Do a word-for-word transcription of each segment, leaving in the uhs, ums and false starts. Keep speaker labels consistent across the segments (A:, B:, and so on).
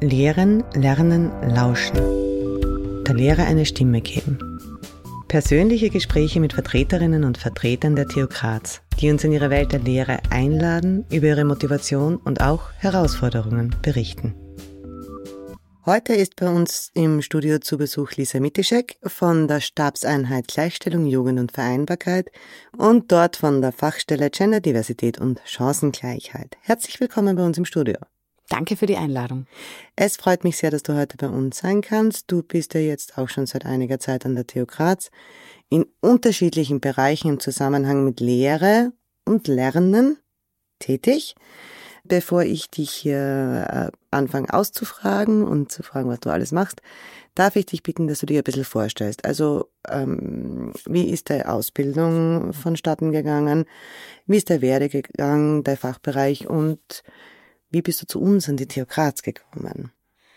A: Lehren, Lernen, Lauschen. Der Lehre eine Stimme geben. Persönliche Gespräche mit Vertreterinnen und Vertretern der T U Graz, die uns in ihre Welt der Lehre einladen, über ihre Motivation und auch Herausforderungen berichten. Heute ist bei uns im Studio zu Besuch Lisa Mitischek von der Stabseinheit Gleichstellung, Jugend und Vereinbarkeit und dort von der Fachstelle Genderdiversität und Chancengleichheit. Herzlich willkommen bei uns im Studio.
B: Danke für die Einladung.
A: Es freut mich sehr, dass du heute bei uns sein kannst. Du bist ja jetzt auch schon seit einiger Zeit an der T U Graz in unterschiedlichen Bereichen im Zusammenhang mit Lehre und Lernen tätig. Bevor ich dich hier äh, anfange auszufragen und zu fragen, was du alles machst, darf ich dich bitten, dass du dir ein bisschen vorstellst. Also, ähm, wie ist deine Ausbildung vonstatten gegangen? Wie ist der Werdegang, dein Fachbereich und wie bist du zu uns an die T U Graz gekommen?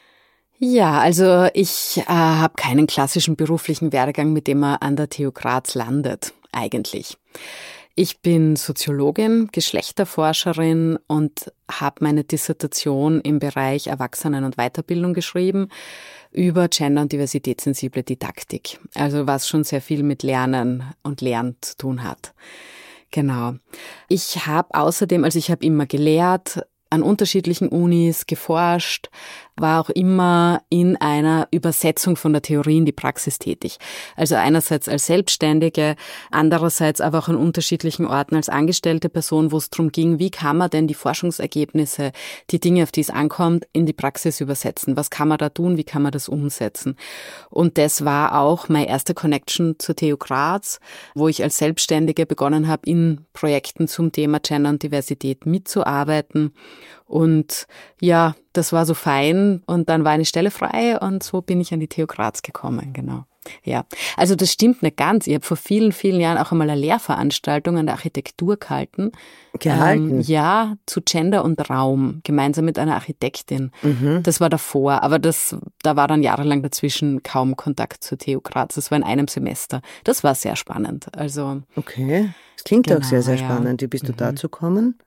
B: Ja, also ich äh, habe keinen klassischen beruflichen Werdegang, mit dem man an der T U Graz landet, eigentlich. Ich bin Soziologin, Geschlechterforscherin und habe meine Dissertation im Bereich Erwachsenen- und Weiterbildung geschrieben über gender- und diversitätssensible Didaktik. Also was schon sehr viel mit Lernen und Lernen zu tun hat. Genau. Ich habe außerdem, also ich habe immer gelehrt, an unterschiedlichen Unis geforscht, war auch immer in einer Übersetzung von der Theorie in die Praxis tätig. Also einerseits als Selbstständige, andererseits aber auch an unterschiedlichen Orten als angestellte Person, wo es darum ging, wie kann man denn die Forschungsergebnisse, die Dinge, auf die es ankommt, in die Praxis übersetzen? Was kann man da tun? Wie kann man das umsetzen? Und das war auch meine erste Connection zur T U Graz, wo ich als Selbstständige begonnen habe, in Projekten zum Thema Gender und Diversität mitzuarbeiten. Und ja, das war so fein und dann war eine Stelle frei und so bin ich an die T U Graz gekommen, genau. Ja, also das stimmt nicht ganz. Ich habe vor vielen, vielen Jahren auch einmal eine Lehrveranstaltung an der Architektur gehalten.
A: Gehalten?
B: Ähm, ja, zu Gender und Raum, gemeinsam mit einer Architektin. Mhm. Das war davor, aber das, da war dann jahrelang dazwischen kaum Kontakt zur T U Graz. Das war in einem Semester. Das war sehr spannend. Also
A: okay, das klingt
B: genau,
A: auch sehr, sehr
B: ja.
A: spannend. Wie bist du
B: mhm.
A: dazu gekommen?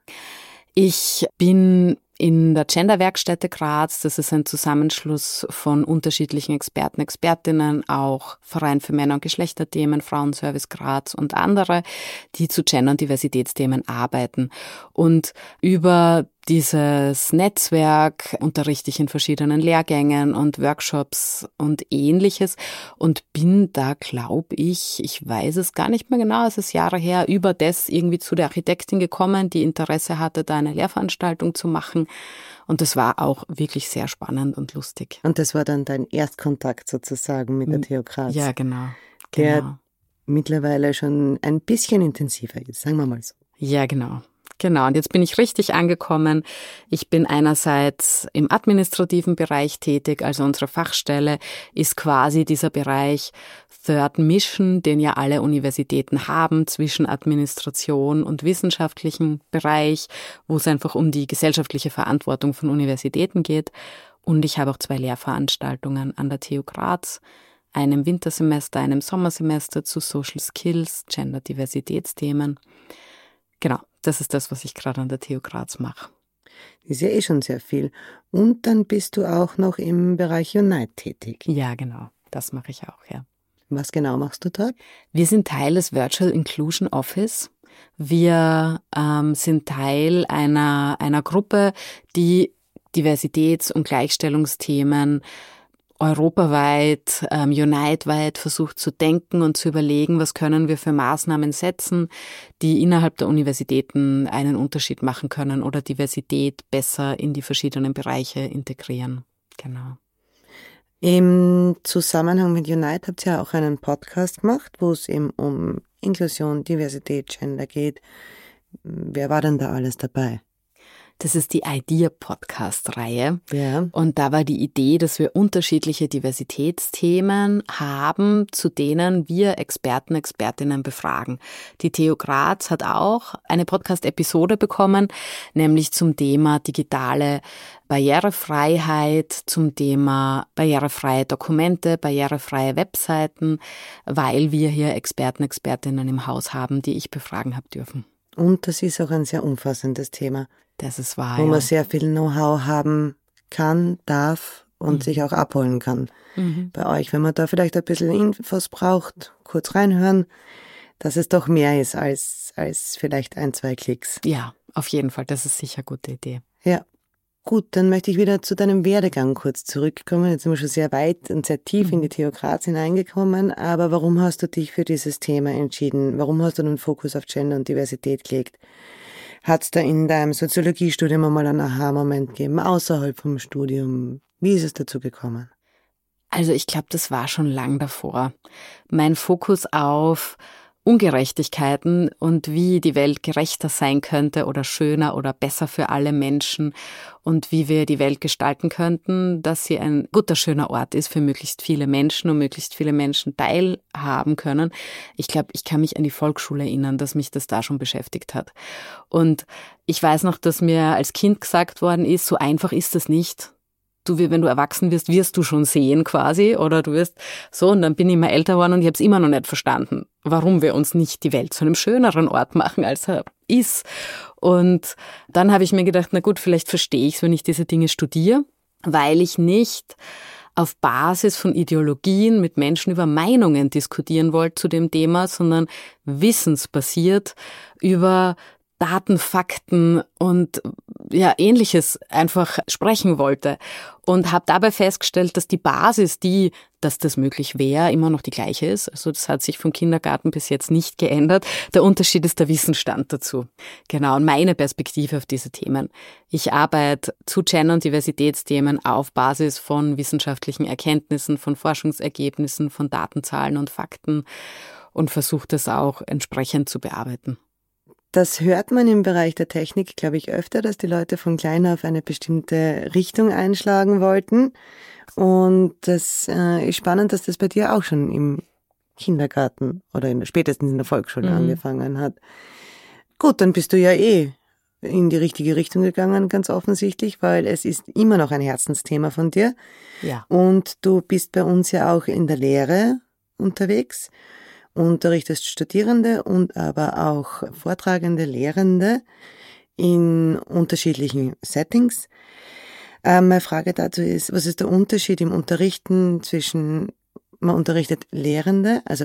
B: Ich bin in der Genderwerkstätte Graz, das ist ein Zusammenschluss von unterschiedlichen Experten, Expertinnen, auch Verein für Männer- und Geschlechterthemen, Frauenservice Graz und andere, die zu Gender- und Diversitätsthemen arbeiten. Und über dieses Netzwerk unterrichte ich in verschiedenen Lehrgängen und Workshops und Ähnliches und bin da, glaube ich, ich weiß es gar nicht mehr genau, es ist Jahre her, über das irgendwie zu der Architektin gekommen, die Interesse hatte, da eine Lehrveranstaltung zu machen. Und das war auch wirklich sehr spannend und lustig.
A: Und das war dann dein Erstkontakt sozusagen mit der T U Graz?
B: Ja, genau.
A: Der
B: genau.
A: mittlerweile schon ein bisschen intensiver ist, sagen wir mal so.
B: Ja, genau. Genau, und jetzt bin ich richtig angekommen. Ich bin einerseits im administrativen Bereich tätig, also unsere Fachstelle ist quasi dieser Bereich Third Mission, den ja alle Universitäten haben, zwischen Administration und wissenschaftlichem Bereich, wo es einfach um die gesellschaftliche Verantwortung von Universitäten geht. Und ich habe auch zwei Lehrveranstaltungen an der T U Graz, einem Wintersemester, einem Sommersemester zu Social Skills, Gender-Diversitätsthemen. Genau, das ist das, was ich gerade an der T U Graz mache.
A: Das ist ja eh schon sehr viel. Und dann bist du auch noch im Bereich Unite tätig.
B: Ja, genau, das mache ich auch, ja.
A: Was genau machst du dort?
B: Wir sind Teil des Virtual Inclusion Office. Wir ähm, sind Teil einer, einer Gruppe, die Diversitäts- und Gleichstellungsthemen europaweit, ähm, Unite-weit versucht zu denken und zu überlegen, was können wir für Maßnahmen setzen, die innerhalb der Universitäten einen Unterschied machen können oder Diversität besser in die verschiedenen Bereiche integrieren. Genau.
A: Im Zusammenhang mit Unite habt ihr ja auch einen Podcast gemacht, wo es eben um Inklusion, Diversität, Gender geht. Wer war denn da alles dabei?
B: Das ist die Idea-Podcast-Reihe.
A: Ja.
B: Und da war die Idee, dass wir unterschiedliche Diversitätsthemen haben, zu denen wir Experten, Expertinnen befragen. Die T U Graz hat auch eine Podcast-Episode bekommen, nämlich zum Thema digitale Barrierefreiheit, zum Thema barrierefreie Dokumente, barrierefreie Webseiten, weil wir hier Experten, Expertinnen im Haus haben, die ich befragen habe dürfen.
A: Und das ist auch ein sehr umfassendes Thema.
B: Das ist wahr,
A: Wo
B: ja.
A: wir sehr viel Know-how haben kann, darf und mhm. sich auch abholen kann mhm. bei euch. Wenn man da vielleicht ein bisschen Infos braucht, kurz reinhören, dass es doch mehr ist als, als vielleicht ein, zwei Klicks.
B: Ja, auf jeden Fall. Das ist sicher eine gute Idee.
A: Ja. Gut, dann möchte ich wieder zu deinem Werdegang kurz zurückkommen. Jetzt sind wir schon sehr weit und sehr tief mhm. in die T U Graz hineingekommen. Aber warum hast du dich für dieses Thema entschieden? Warum hast du den Fokus auf Gender und Diversität gelegt? Hat es da in deinem Soziologiestudium einmal einen Aha-Moment gegeben, außerhalb vom Studium? Wie ist es dazu gekommen?
B: Also ich glaube, das war schon lang davor. Mein Fokus auf Ungerechtigkeiten und wie die Welt gerechter sein könnte oder schöner oder besser für alle Menschen und wie wir die Welt gestalten könnten, dass sie ein guter, schöner Ort ist für möglichst viele Menschen und möglichst viele Menschen teilhaben können. Ich glaube, ich kann mich an die Volksschule erinnern, dass mich das da schon beschäftigt hat. Und ich weiß noch, dass mir als Kind gesagt worden ist, so einfach ist es nicht. Du, wenn du erwachsen wirst, wirst du schon sehen quasi oder du wirst so und dann bin ich immer älter geworden und ich habe es immer noch nicht verstanden, warum wir uns nicht die Welt zu einem schöneren Ort machen, als er ist. Und dann habe ich mir gedacht, na gut, vielleicht verstehe ich es, wenn ich diese Dinge studiere, weil ich nicht auf Basis von Ideologien mit Menschen über Meinungen diskutieren wollte zu dem Thema, sondern wissensbasiert über Daten, Fakten und ja Ähnliches einfach sprechen wollte und habe dabei festgestellt, dass die Basis, die, dass das möglich wäre, immer noch die gleiche ist. Also das hat sich vom Kindergarten bis jetzt nicht geändert. Der Unterschied ist der Wissensstand dazu. Genau, und meine Perspektive auf diese Themen. Ich arbeite zu Gender- und Diversitätsthemen auf Basis von wissenschaftlichen Erkenntnissen, von Forschungsergebnissen, von Datenzahlen und Fakten und versuche das auch entsprechend zu bearbeiten.
A: Das hört man im Bereich der Technik, glaube ich, öfter, dass die Leute von klein auf eine bestimmte Richtung einschlagen wollten. Und das äh, ist spannend, dass das bei dir auch schon im Kindergarten oder in, spätestens in der Volksschule mhm. angefangen hat. Gut, dann bist du ja eh in die richtige Richtung gegangen, ganz offensichtlich, weil es ist immer noch ein Herzensthema von dir.
B: Ja.
A: Und du bist bei uns ja auch in der Lehre unterwegs. Unterrichtest Studierende und aber auch vortragende Lehrende in unterschiedlichen Settings. Ähm, meine Frage dazu ist, was ist der Unterschied im Unterrichten zwischen, man unterrichtet Lehrende, also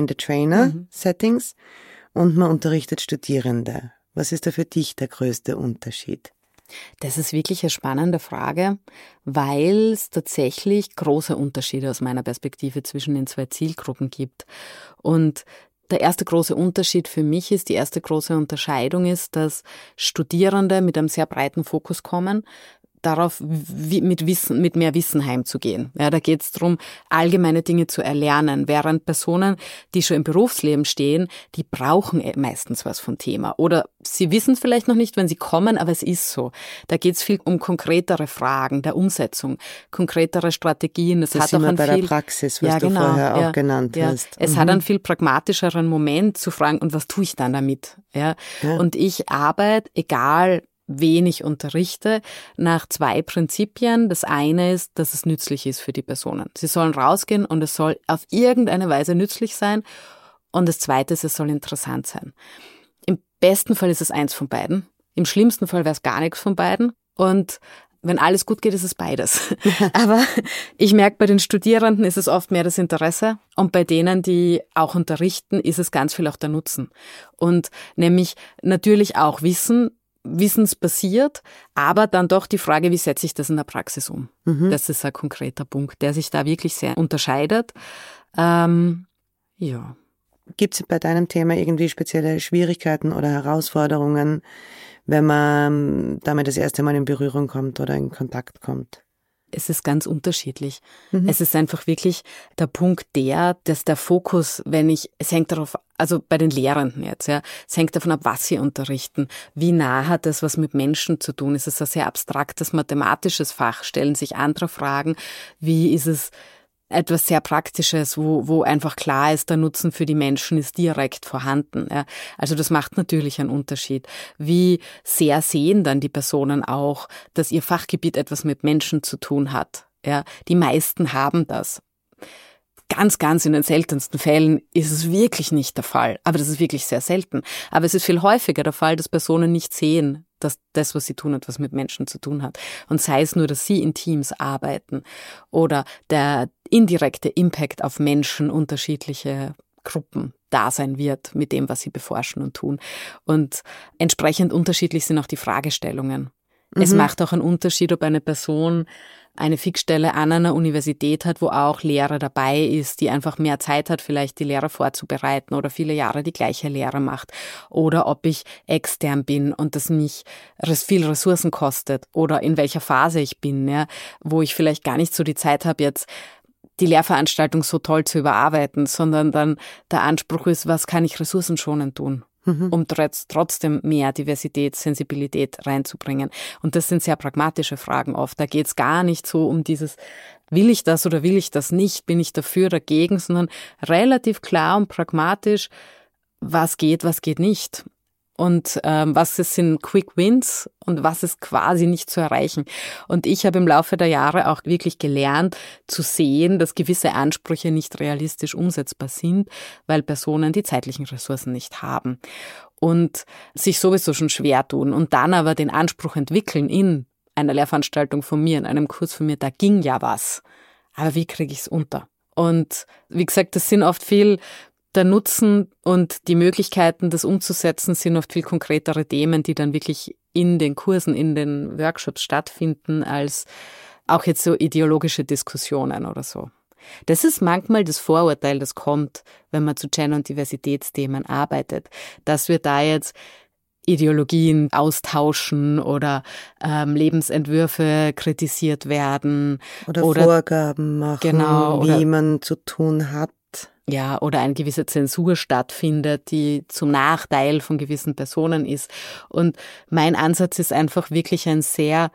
A: Train-the-Trainer-Settings, mhm. und man unterrichtet Studierende. Was ist da für dich der größte Unterschied?
B: Das ist wirklich eine spannende Frage, weil es tatsächlich große Unterschiede aus meiner Perspektive zwischen den zwei Zielgruppen gibt. Und der erste große Unterschied für mich ist, die erste große Unterscheidung ist, dass Studierende mit einem sehr breiten Fokus kommen, darauf wie, mit Wissen, mit mehr Wissen heimzugehen. Ja, da geht es darum, allgemeine Dinge zu erlernen, während Personen, die schon im Berufsleben stehen, die brauchen meistens was vom Thema. Oder sie wissen es vielleicht noch nicht, wenn sie kommen, aber es ist so. Da geht es viel um konkretere Fragen der Umsetzung, konkretere Strategien. Es
A: das
B: hat
A: sind
B: auch
A: wir
B: einen
A: bei
B: viel,
A: der Praxis, was
B: ja,
A: du
B: genau,
A: vorher auch
B: ja,
A: genannt
B: ja.
A: hast.
B: Es
A: mhm.
B: hat einen viel pragmatischeren Moment zu fragen, und was tue ich dann damit? Ja? ja. Und ich arbeite, egal wen ich unterrichte, nach zwei Prinzipien. Das eine ist, dass es nützlich ist für die Personen. Sie sollen rausgehen und es soll auf irgendeine Weise nützlich sein. Und das zweite ist, es soll interessant sein. Im besten Fall ist es eins von beiden. Im schlimmsten Fall wäre es gar nichts von beiden. Und wenn alles gut geht, ist es beides. Aber ich merke, bei den Studierenden ist es oft mehr das Interesse und bei denen, die auch unterrichten, ist es ganz viel auch der Nutzen. Und nämlich natürlich auch Wissen, wissensbasiert, aber dann doch die Frage, wie setze ich das in der Praxis um? Mhm. Das ist ein konkreter Punkt, der sich da wirklich sehr unterscheidet. Ähm, ja.
A: Gibt es bei deinem Thema irgendwie spezielle Schwierigkeiten oder Herausforderungen, wenn man damit das erste Mal in Berührung kommt oder in Kontakt kommt?
B: Es ist ganz unterschiedlich. Mhm. Es ist einfach wirklich der Punkt der, dass der Fokus, wenn ich, es hängt darauf, also bei den Lehrenden jetzt, ja, es hängt davon ab, was sie unterrichten. Wie nah hat das was mit Menschen zu tun? Ist es ein sehr abstraktes mathematisches Fach? Stellen sich andere Fragen? Wie ist es etwas sehr Praktisches, wo, wo einfach klar ist, der Nutzen für die Menschen ist direkt vorhanden. Ja. Also das macht natürlich einen Unterschied. Wie sehr sehen dann die Personen auch, dass ihr Fachgebiet etwas mit Menschen zu tun hat. Ja. Die meisten haben das. ganz, ganz in den seltensten Fällen ist es wirklich nicht der Fall. Aber das ist wirklich sehr selten. Aber es ist viel häufiger der Fall, dass Personen nicht sehen, dass das, was sie tun, etwas mit Menschen zu tun hat. Und sei es nur, dass sie in Teams arbeiten oder der indirekte Impact auf Menschen, unterschiedliche Gruppen da sein wird mit dem, was sie beforschen und tun. Und entsprechend unterschiedlich sind auch die Fragestellungen. Mhm. Es macht auch einen Unterschied, ob eine Person eine Fixstelle an einer Universität hat, wo auch Lehrer dabei ist, die einfach mehr Zeit hat, vielleicht die Lehrer vorzubereiten oder viele Jahre die gleiche Lehre macht. Oder ob ich extern bin und das mich viel Ressourcen kostet oder in welcher Phase ich bin, ja, wo ich vielleicht gar nicht so die Zeit habe, jetzt die Lehrveranstaltung so toll zu überarbeiten, sondern dann der Anspruch ist, was kann ich ressourcenschonend tun? Um trotzdem mehr Diversität, Sensibilität reinzubringen. Und das sind sehr pragmatische Fragen oft. Da geht es gar nicht so um dieses, will ich das oder will ich das nicht, bin ich dafür, dagegen, sondern relativ klar und pragmatisch, was geht, was geht nicht. Und ähm, was sind Quick Wins und was ist quasi nicht zu erreichen. Und ich habe im Laufe der Jahre auch wirklich gelernt zu sehen, dass gewisse Ansprüche nicht realistisch umsetzbar sind, weil Personen die zeitlichen Ressourcen nicht haben und sich sowieso schon schwer tun. Und dann aber den Anspruch entwickeln in einer Lehrveranstaltung von mir, in einem Kurs von mir, da ging ja was. Aber wie kriege ich es unter? Und wie gesagt, das sind oft viel... Der Nutzen und die Möglichkeiten, das umzusetzen, sind oft viel konkretere Themen, die dann wirklich in den Kursen, in den Workshops stattfinden, als auch jetzt so ideologische Diskussionen oder so. Das ist manchmal das Vorurteil, das kommt, wenn man zu Gender- und Diversitätsthemen arbeitet, dass wir da jetzt Ideologien austauschen oder ähm, Lebensentwürfe kritisiert werden.
A: Oder, oder Vorgaben machen,
B: genau,
A: wie
B: oder,
A: man zu tun hat.
B: Ja, oder eine gewisse Zensur stattfindet, die zum Nachteil von gewissen Personen ist. Und mein Ansatz ist einfach wirklich ein sehr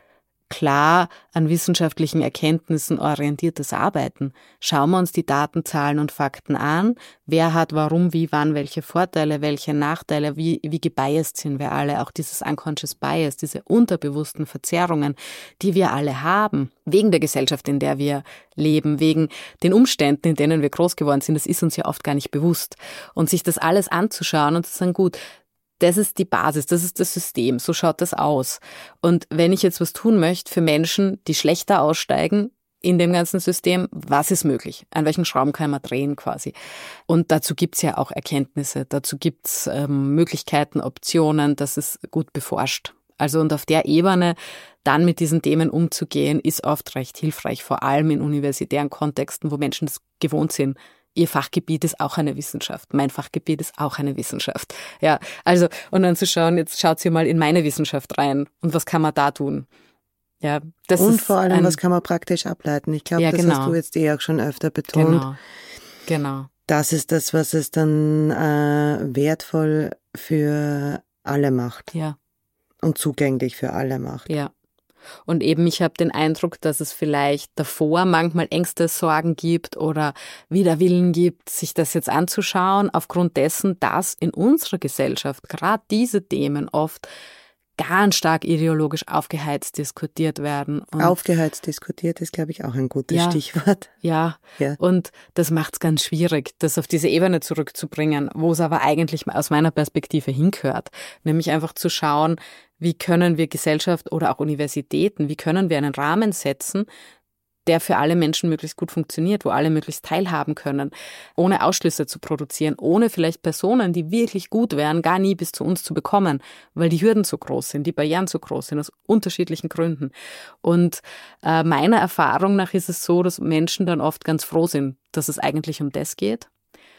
B: klar an wissenschaftlichen Erkenntnissen orientiertes Arbeiten. Schauen wir uns die Daten, Zahlen und Fakten an. Wer hat warum, wie, wann, welche Vorteile, welche Nachteile, wie, wie gebiased sind wir alle. Auch dieses unconscious bias, diese unterbewussten Verzerrungen, die wir alle haben, wegen der Gesellschaft, in der wir leben, wegen den Umständen, in denen wir groß geworden sind. Das ist uns ja oft gar nicht bewusst. Und sich das alles anzuschauen und zu sagen, gut, das ist die Basis, das ist das System, so schaut das aus. Und wenn ich jetzt was tun möchte für Menschen, die schlechter aussteigen in dem ganzen System, was ist möglich? An welchen Schrauben kann man drehen quasi? Und dazu gibt's ja auch Erkenntnisse, dazu gibt's ähm, Möglichkeiten, Optionen, das ist gut beforscht. Also und auf der Ebene dann mit diesen Themen umzugehen, ist oft recht hilfreich, vor allem in universitären Kontexten, wo Menschen das gewohnt sind. Ihr Fachgebiet ist auch eine Wissenschaft. Mein Fachgebiet ist auch eine Wissenschaft. Ja, also, und dann zu schauen, jetzt schaut sie mal in meine Wissenschaft rein. Und was kann man da tun? Ja, das
A: und
B: ist
A: vor allem,
B: ein,
A: was kann man praktisch ableiten? Ich glaube,
B: ja,
A: das
B: genau.
A: hast du jetzt eh auch schon öfter betont.
B: Genau, genau.
A: Das ist das, was es dann äh, wertvoll für alle macht.
B: Ja.
A: Und zugänglich für alle macht.
B: Ja. Und eben, ich habe den Eindruck, dass es vielleicht davor manchmal Ängste, Sorgen gibt oder Widerwillen gibt, sich das jetzt anzuschauen, aufgrund dessen, dass in unserer Gesellschaft gerade diese Themen oft ganz stark ideologisch aufgeheizt diskutiert werden. Und
A: aufgeheizt diskutiert ist, glaube ich, auch ein gutes
B: ja,
A: Stichwort.
B: Ja, ja, und das macht es ganz schwierig, das auf diese Ebene zurückzubringen, wo es aber eigentlich aus meiner Perspektive hingehört. Nämlich einfach zu schauen, wie können wir Gesellschaft oder auch Universitäten, wie können wir einen Rahmen setzen, der für alle Menschen möglichst gut funktioniert, wo alle möglichst teilhaben können, ohne Ausschlüsse zu produzieren, ohne vielleicht Personen, die wirklich gut wären, gar nie bis zu uns zu bekommen, weil die Hürden so groß sind, die Barrieren so groß sind, aus unterschiedlichen Gründen. Und äh, meiner Erfahrung nach ist es so, dass Menschen dann oft ganz froh sind, dass es eigentlich um das geht.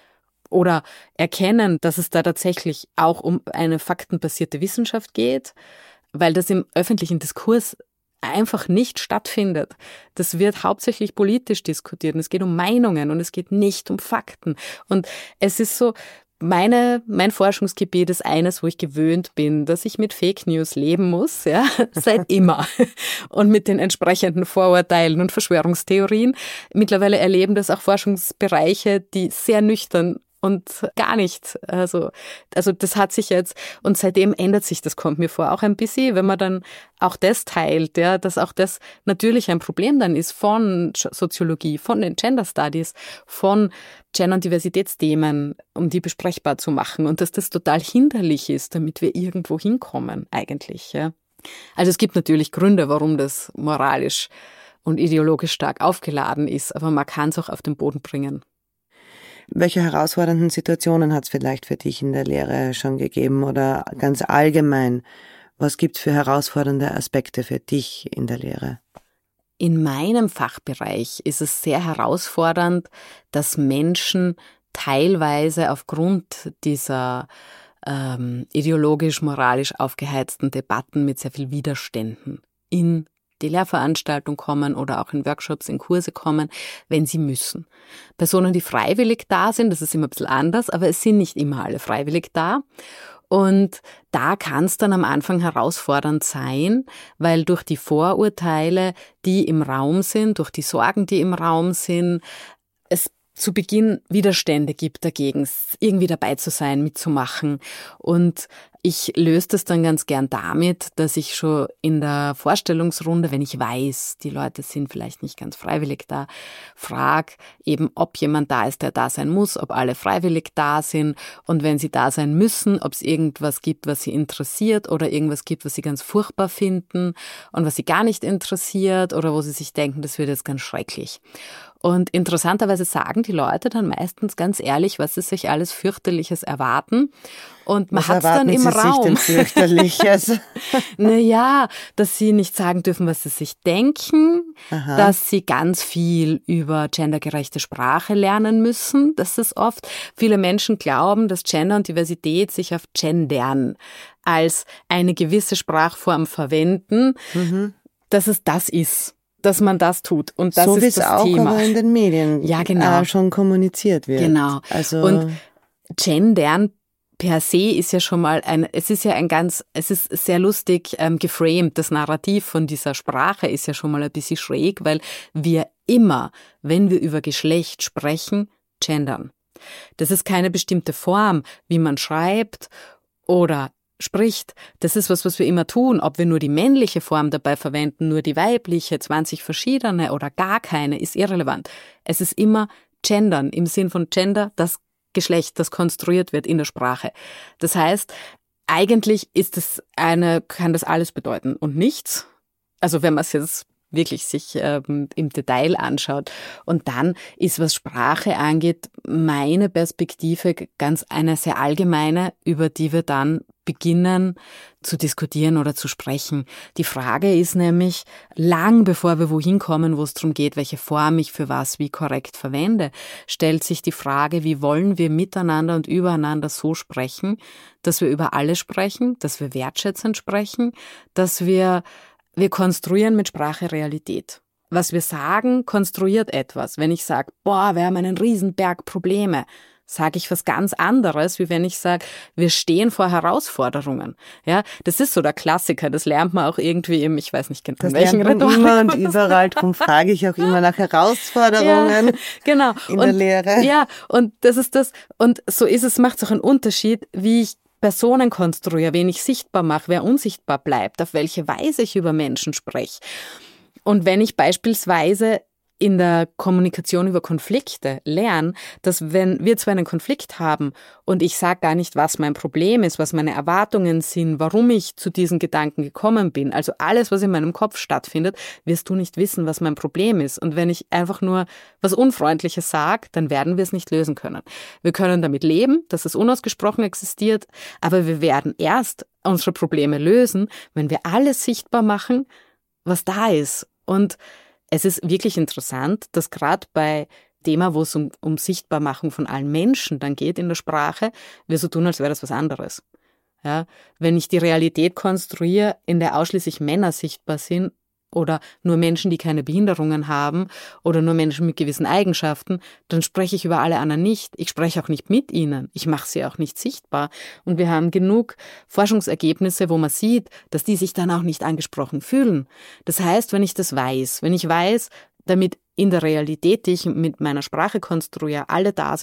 B: Oder erkennen, dass es da tatsächlich auch um eine faktenbasierte Wissenschaft geht, weil das im öffentlichen Diskurs einfach nicht stattfindet. Das wird hauptsächlich politisch diskutiert und es geht um Meinungen und es geht nicht um Fakten. Und es ist so, meine, mein Forschungsgebiet ist eines, wo ich gewöhnt bin, dass ich mit Fake News leben muss, ja, seit immer. Und mit den entsprechenden Vorurteilen und Verschwörungstheorien. Mittlerweile erleben das auch Forschungsbereiche, die sehr nüchtern und gar nicht. Also, also das hat sich jetzt, und seitdem ändert sich das, kommt mir vor, auch ein bisschen, wenn man dann auch das teilt, ja, dass auch das natürlich ein Problem dann ist von Soziologie, von den Gender Studies, von Gender- und Diversitätsthemen, um die besprechbar zu machen und dass das total hinderlich ist, damit wir irgendwo hinkommen eigentlich. Ja. Also es gibt natürlich Gründe, warum das moralisch und ideologisch stark aufgeladen ist, aber man kann es auch auf den Boden bringen.
A: Welche herausfordernden Situationen hat es vielleicht für dich in der Lehre schon gegeben oder ganz allgemein? Was gibt es für herausfordernde Aspekte für dich in der Lehre?
B: In meinem Fachbereich ist es sehr herausfordernd, dass Menschen teilweise aufgrund dieser ähm, ideologisch-moralisch aufgeheizten Debatten mit sehr viel Widerständen in die Lehrveranstaltung kommen oder auch in Workshops, in Kurse kommen, wenn sie müssen. Personen, die freiwillig da sind, das ist immer ein bisschen anders, aber es sind nicht immer alle freiwillig da. Und da kann es dann am Anfang herausfordernd sein, weil durch die Vorurteile, die im Raum sind, durch die Sorgen, die im Raum sind, es zu Beginn Widerstände gibt dagegen, irgendwie dabei zu sein, mitzumachen. Und ich löse das dann ganz gern damit, dass ich schon in der Vorstellungsrunde, wenn ich weiß, die Leute sind vielleicht nicht ganz freiwillig da, frage eben, ob jemand da ist, der da sein muss, ob alle freiwillig da sind und wenn sie da sein müssen, ob es irgendwas gibt, was sie interessiert oder irgendwas gibt, was sie ganz furchtbar finden und was sie gar nicht interessiert oder wo sie sich denken, das wird jetzt ganz schrecklich. Und interessanterweise sagen die Leute dann meistens ganz ehrlich, was sie sich alles Fürchterliches erwarten. Und man hat es dann im
A: Sie
B: Raum.
A: sich denn Fürchterliches?
B: Naja, dass sie nicht sagen dürfen, was sie sich denken, Aha. dass sie ganz viel über gendergerechte Sprache lernen müssen. Das ist oft. Viele Menschen glauben, dass Gender und Diversität sich auf Gendern als eine gewisse Sprachform verwenden, mhm. dass es das ist. Dass man das tut. Und das
A: so
B: ist das
A: auch
B: Thema.
A: Aber in den Medien
B: ja, genau.
A: äh, schon kommuniziert wird.
B: Genau.
A: Also
B: und Gendern per se ist ja schon mal ein, es ist ja ein ganz, es ist sehr lustig ähm, geframed. Das Narrativ von dieser Sprache ist ja schon mal ein bisschen schräg, weil wir immer, wenn wir über Geschlecht sprechen, gendern. Das ist keine bestimmte Form, wie man schreibt oder spricht. Das ist was, was wir immer tun. Ob wir nur die männliche Form dabei verwenden, nur die weibliche, zwanzig verschiedene oder gar keine, ist irrelevant. Es ist immer gendern, im Sinn von Gender, das Geschlecht, das konstruiert wird in der Sprache. Das heißt, eigentlich ist es eine, kann das alles bedeuten und nichts. Also wenn man es jetzt wirklich sich ähm, im Detail anschaut. Und dann ist, was Sprache angeht, meine Perspektive ganz eine sehr allgemeine, über die wir dann beginnen zu diskutieren oder zu sprechen. Die Frage ist nämlich, lang bevor wir wohin kommen, wo es darum geht, welche Form ich für was wie korrekt verwende, stellt sich die Frage, wie wollen wir miteinander und übereinander so sprechen, dass wir über alles sprechen, dass wir wertschätzend sprechen, dass wir Wir konstruieren mit Sprache Realität. Was wir sagen, konstruiert etwas. Wenn ich sage, boah, wir haben einen Riesenberg Probleme, sage ich was ganz anderes, wie wenn ich sage, wir stehen vor Herausforderungen. Ja, das ist so der Klassiker, das lernt man auch irgendwie im, ich weiß nicht, in
A: das
B: welchen
A: Ritual. Immer und überall, darum frage ich auch immer nach Herausforderungen
B: ja, genau.
A: in
B: und,
A: der Lehre.
B: Ja, und das ist das, und so ist es, macht es auch einen Unterschied, wie ich Personen konstruiere, wen ich sichtbar mache, wer unsichtbar bleibt, auf welche Weise ich über Menschen spreche. Und wenn ich beispielsweise in der Kommunikation über Konflikte lerne, dass wenn wir zwar einen Konflikt haben und ich sage gar nicht, was mein Problem ist, was meine Erwartungen sind, warum ich zu diesen Gedanken gekommen bin, also alles, was in meinem Kopf stattfindet, wirst du nicht wissen, was mein Problem ist. Und wenn ich einfach nur was Unfreundliches sage, dann werden wir es nicht lösen können. Wir können damit leben, dass es unausgesprochen existiert, aber wir werden erst unsere Probleme lösen, wenn wir alles sichtbar machen, was da ist. Und es ist wirklich interessant, dass gerade bei Thema, wo es um, um Sichtbarmachung von allen Menschen dann geht in der Sprache, wir so tun, als wäre das was anderes. Ja, wenn ich die Realität konstruiere, in der ausschließlich Männer sichtbar sind oder nur Menschen, die keine Behinderungen haben oder nur Menschen mit gewissen Eigenschaften, dann spreche ich über alle anderen nicht. Ich spreche auch nicht mit ihnen. Ich mache sie auch nicht sichtbar. Und wir haben genug Forschungsergebnisse, wo man sieht, dass die sich dann auch nicht angesprochen fühlen. Das heißt, wenn ich das weiß, wenn ich weiß, damit in der Realität, die ich mit meiner Sprache konstruiere, alle da sind,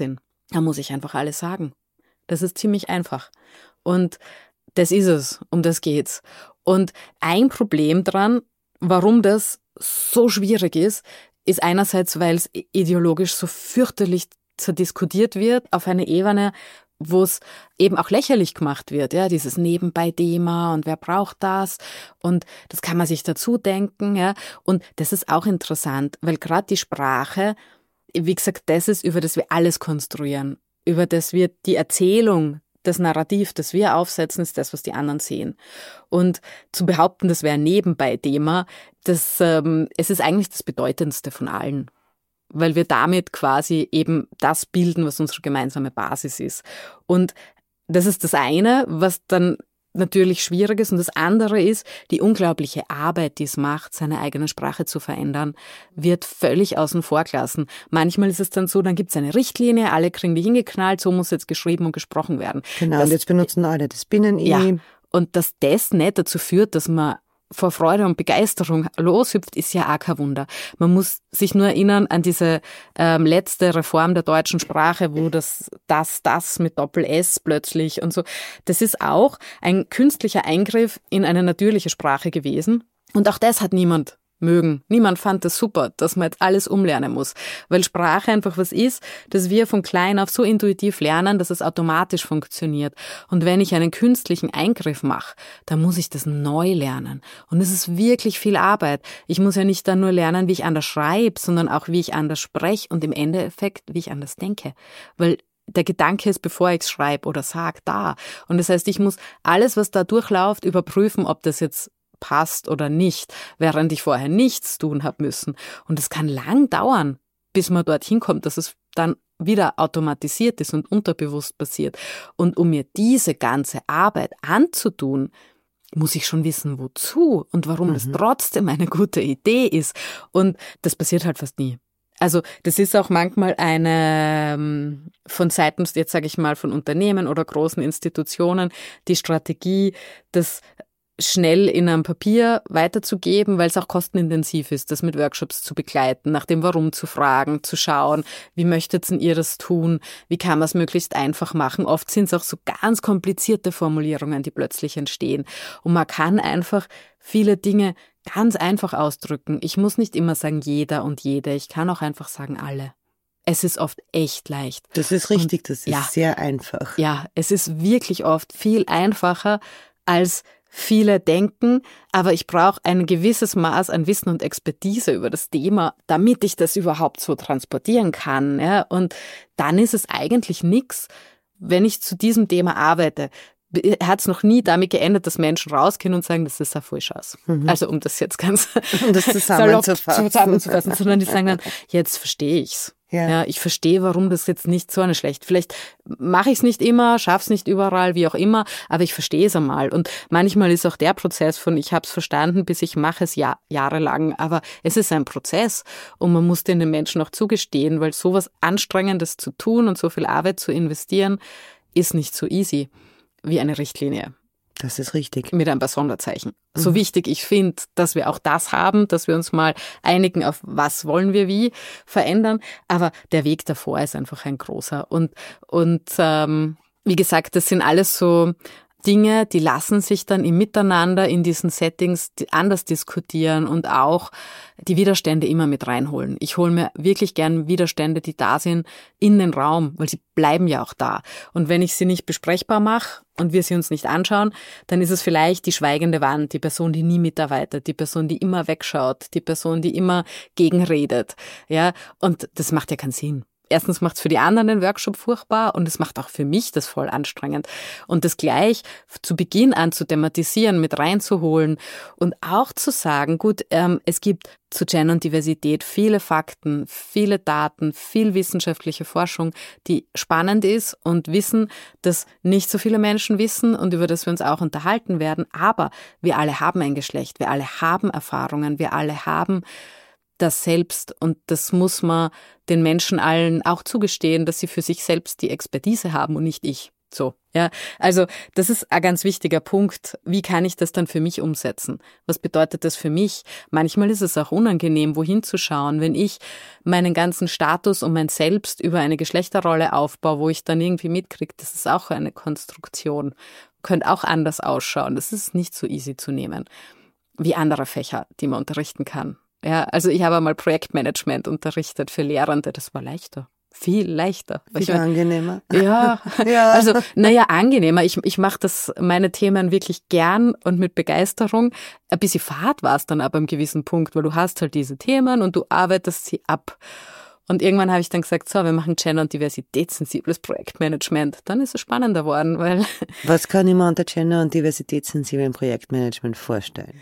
B: Da muss ich einfach alles sagen. Das ist ziemlich einfach. Und das ist es, um das geht's. Und ein Problem dran, warum das so schwierig ist, ist einerseits, weil es ideologisch so fürchterlich zerdiskutiert wird, auf einer Ebene, wo es eben auch lächerlich gemacht wird, ja, dieses Nebenbei-Thema und wer braucht das und das kann man sich dazu denken, ja, und das ist auch interessant, weil gerade die Sprache, wie gesagt, das ist, über das wir alles konstruieren, über das wir die Erzählung, das Narrativ, das wir aufsetzen, ist das, was die anderen sehen. Und zu behaupten, das wäre ein Nebenbei-Thema, das, ähm, es ist eigentlich das Bedeutendste von allen. Weil wir damit quasi eben das bilden, was unsere gemeinsame Basis ist. Und das ist das eine, was dann natürlich schwierig ist. Und das andere ist, die unglaubliche Arbeit, die es macht, seine eigene Sprache zu verändern, wird völlig außen vor gelassen. Manchmal ist es dann so, dann gibt es eine Richtlinie, alle kriegen die hingeknallt, so muss jetzt geschrieben und gesprochen werden.
A: Genau,
B: das,
A: und jetzt benutzen alle das Binnen-I.
B: Ja, und dass das nicht dazu führt, dass man vor Freude und Begeisterung loshüpft, ist ja auch kein Wunder. Man muss sich nur erinnern an diese ähm, letzte Reform der deutschen Sprache, wo das, das, das mit Doppel-S plötzlich und so. Das ist auch ein künstlicher Eingriff in eine natürliche Sprache gewesen. Und auch das hat niemand mögen. Niemand fand das super, dass man jetzt alles umlernen muss. Weil Sprache einfach was ist, dass wir von klein auf so intuitiv lernen, dass es automatisch funktioniert. Und wenn ich einen künstlichen Eingriff mache, dann muss ich das neu lernen. Und es ist wirklich viel Arbeit. Ich muss ja nicht dann nur lernen, wie ich anders schreibe, sondern auch, wie ich anders spreche und im Endeffekt, wie ich anders denke. Weil der Gedanke ist, bevor ich es schreibe oder sage, da. Und das heißt, ich muss alles, was da durchläuft, überprüfen, ob das jetzt passt oder nicht, während ich vorher nichts tun habe müssen. Und es kann lang dauern, bis man dorthin kommt, dass es dann wieder automatisiert ist und unterbewusst passiert. Und um mir diese ganze Arbeit anzutun, muss ich schon wissen, wozu und warum mhm. das trotzdem eine gute Idee ist. Und das passiert halt fast nie. Also das ist auch manchmal eine, von Seiten, jetzt sage ich mal, von Unternehmen oder großen Institutionen, die Strategie, das schnell in einem Papier weiterzugeben, weil es auch kostenintensiv ist, das mit Workshops zu begleiten, nach dem Warum zu fragen, zu schauen, wie möchtet denn ihr das tun, wie kann man es möglichst einfach machen. Oft sind es auch so ganz komplizierte Formulierungen, die plötzlich entstehen. Und man kann einfach viele Dinge ganz einfach ausdrücken. Ich muss nicht immer sagen jeder und jede, ich kann auch einfach sagen alle. Es ist oft echt leicht.
A: Das ist richtig, und, das ist
B: ja,
A: sehr einfach.
B: Ja, es ist wirklich oft viel einfacher, als viele denken, aber ich brauche ein gewisses Maß an Wissen und Expertise über das Thema, damit ich das überhaupt so transportieren kann. Ja? Und dann ist es eigentlich nichts, wenn ich zu diesem Thema arbeite. Hat es noch nie damit geendet, dass Menschen rausgehen und sagen, das ist ein Vollschaß. Mhm. Also um das jetzt ganz
A: um das zusammenzufassen.
B: zusammenzufassen, sondern die sagen dann, jetzt verstehe ich's.
A: Ja.
B: Ja, ich verstehe, warum das jetzt nicht so eine schlecht. Vielleicht mache ich es nicht immer, schaffe es nicht überall, wie auch immer, aber ich verstehe es einmal. Und manchmal ist auch der Prozess von, ich habe es verstanden, bis ich mache es ja, jahrelang. Aber es ist ein Prozess und man muss den Menschen auch zugestehen, weil sowas Anstrengendes zu tun und so viel Arbeit zu investieren, ist nicht so easy wie eine Richtlinie.
A: Das ist richtig.
B: Mit ein paar Sonderzeichen. Mhm. So wichtig ich finde, dass wir auch das haben, dass wir uns mal einigen auf was wollen wir wie verändern. Aber der Weg davor ist einfach ein großer. Und, und ähm, wie gesagt, das sind alles so Dinge, die lassen sich dann im Miteinander in diesen Settings anders diskutieren und auch die Widerstände immer mit reinholen. Ich hole mir wirklich gern Widerstände, die da sind, in den Raum, weil sie bleiben ja auch da. Und wenn ich sie nicht besprechbar mache und wir sie uns nicht anschauen, dann ist es vielleicht die schweigende Wand, die Person, die nie mitarbeitet, die Person, die immer wegschaut, die Person, die immer gegenredet. Ja, und das macht ja keinen Sinn. Erstens macht es für die anderen den Workshop furchtbar und es macht auch für mich das voll anstrengend. Und das gleich zu Beginn an zu thematisieren, mit reinzuholen und auch zu sagen, gut, ähm, es gibt zu Gender und Diversität viele Fakten, viele Daten, viel wissenschaftliche Forschung, die spannend ist und wissen, dass nicht so viele Menschen wissen und über das wir uns auch unterhalten werden. Aber wir alle haben ein Geschlecht, wir alle haben Erfahrungen, wir alle haben das selbst und das muss man den Menschen allen auch zugestehen, dass sie für sich selbst die Expertise haben und nicht ich. so. Ja, also das ist ein ganz wichtiger Punkt. Wie kann ich das dann für mich umsetzen? Was bedeutet das für mich? Manchmal ist es auch unangenehm, wohin zu schauen, wenn ich meinen ganzen Status und mein Selbst über eine Geschlechterrolle aufbaue, wo ich dann irgendwie mitkriege, das ist auch eine Konstruktion, könnte auch anders ausschauen. Das ist nicht so easy zu nehmen wie andere Fächer, die man unterrichten kann. Ja, also ich habe einmal Projektmanagement unterrichtet für Lehrende, das war leichter. Viel leichter.
A: Viel angenehmer.
B: Ja,
A: ja.
B: also naja, angenehmer. Ich, ich mache das, meine Themen wirklich gern und mit Begeisterung. Ein bisschen Fahrt war es dann aber am gewissen Punkt, weil du hast halt diese Themen und du arbeitest sie ab. Und irgendwann habe ich dann gesagt, so, wir machen Gender- und diversitätssensibles Projektmanagement. Dann ist es spannender geworden, weil...
A: Was kann ich mir unter Gender- und diversitätssensiblen Projektmanagement vorstellen?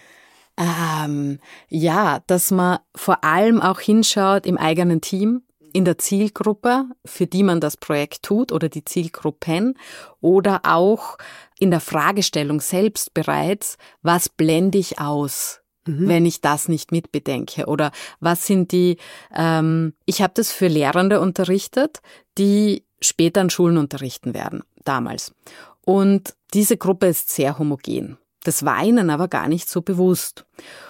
B: Ähm, ja, dass man vor allem auch hinschaut im eigenen Team, in der Zielgruppe, für die man das Projekt tut oder die Zielgruppen oder auch in der Fragestellung selbst bereits, was blende ich aus, mhm. wenn ich das nicht mitbedenke oder was sind die, ähm, ich habe das für Lehrende unterrichtet, die später an Schulen unterrichten werden, damals. Und diese Gruppe ist sehr homogen. Das war ihnen aber gar nicht so bewusst.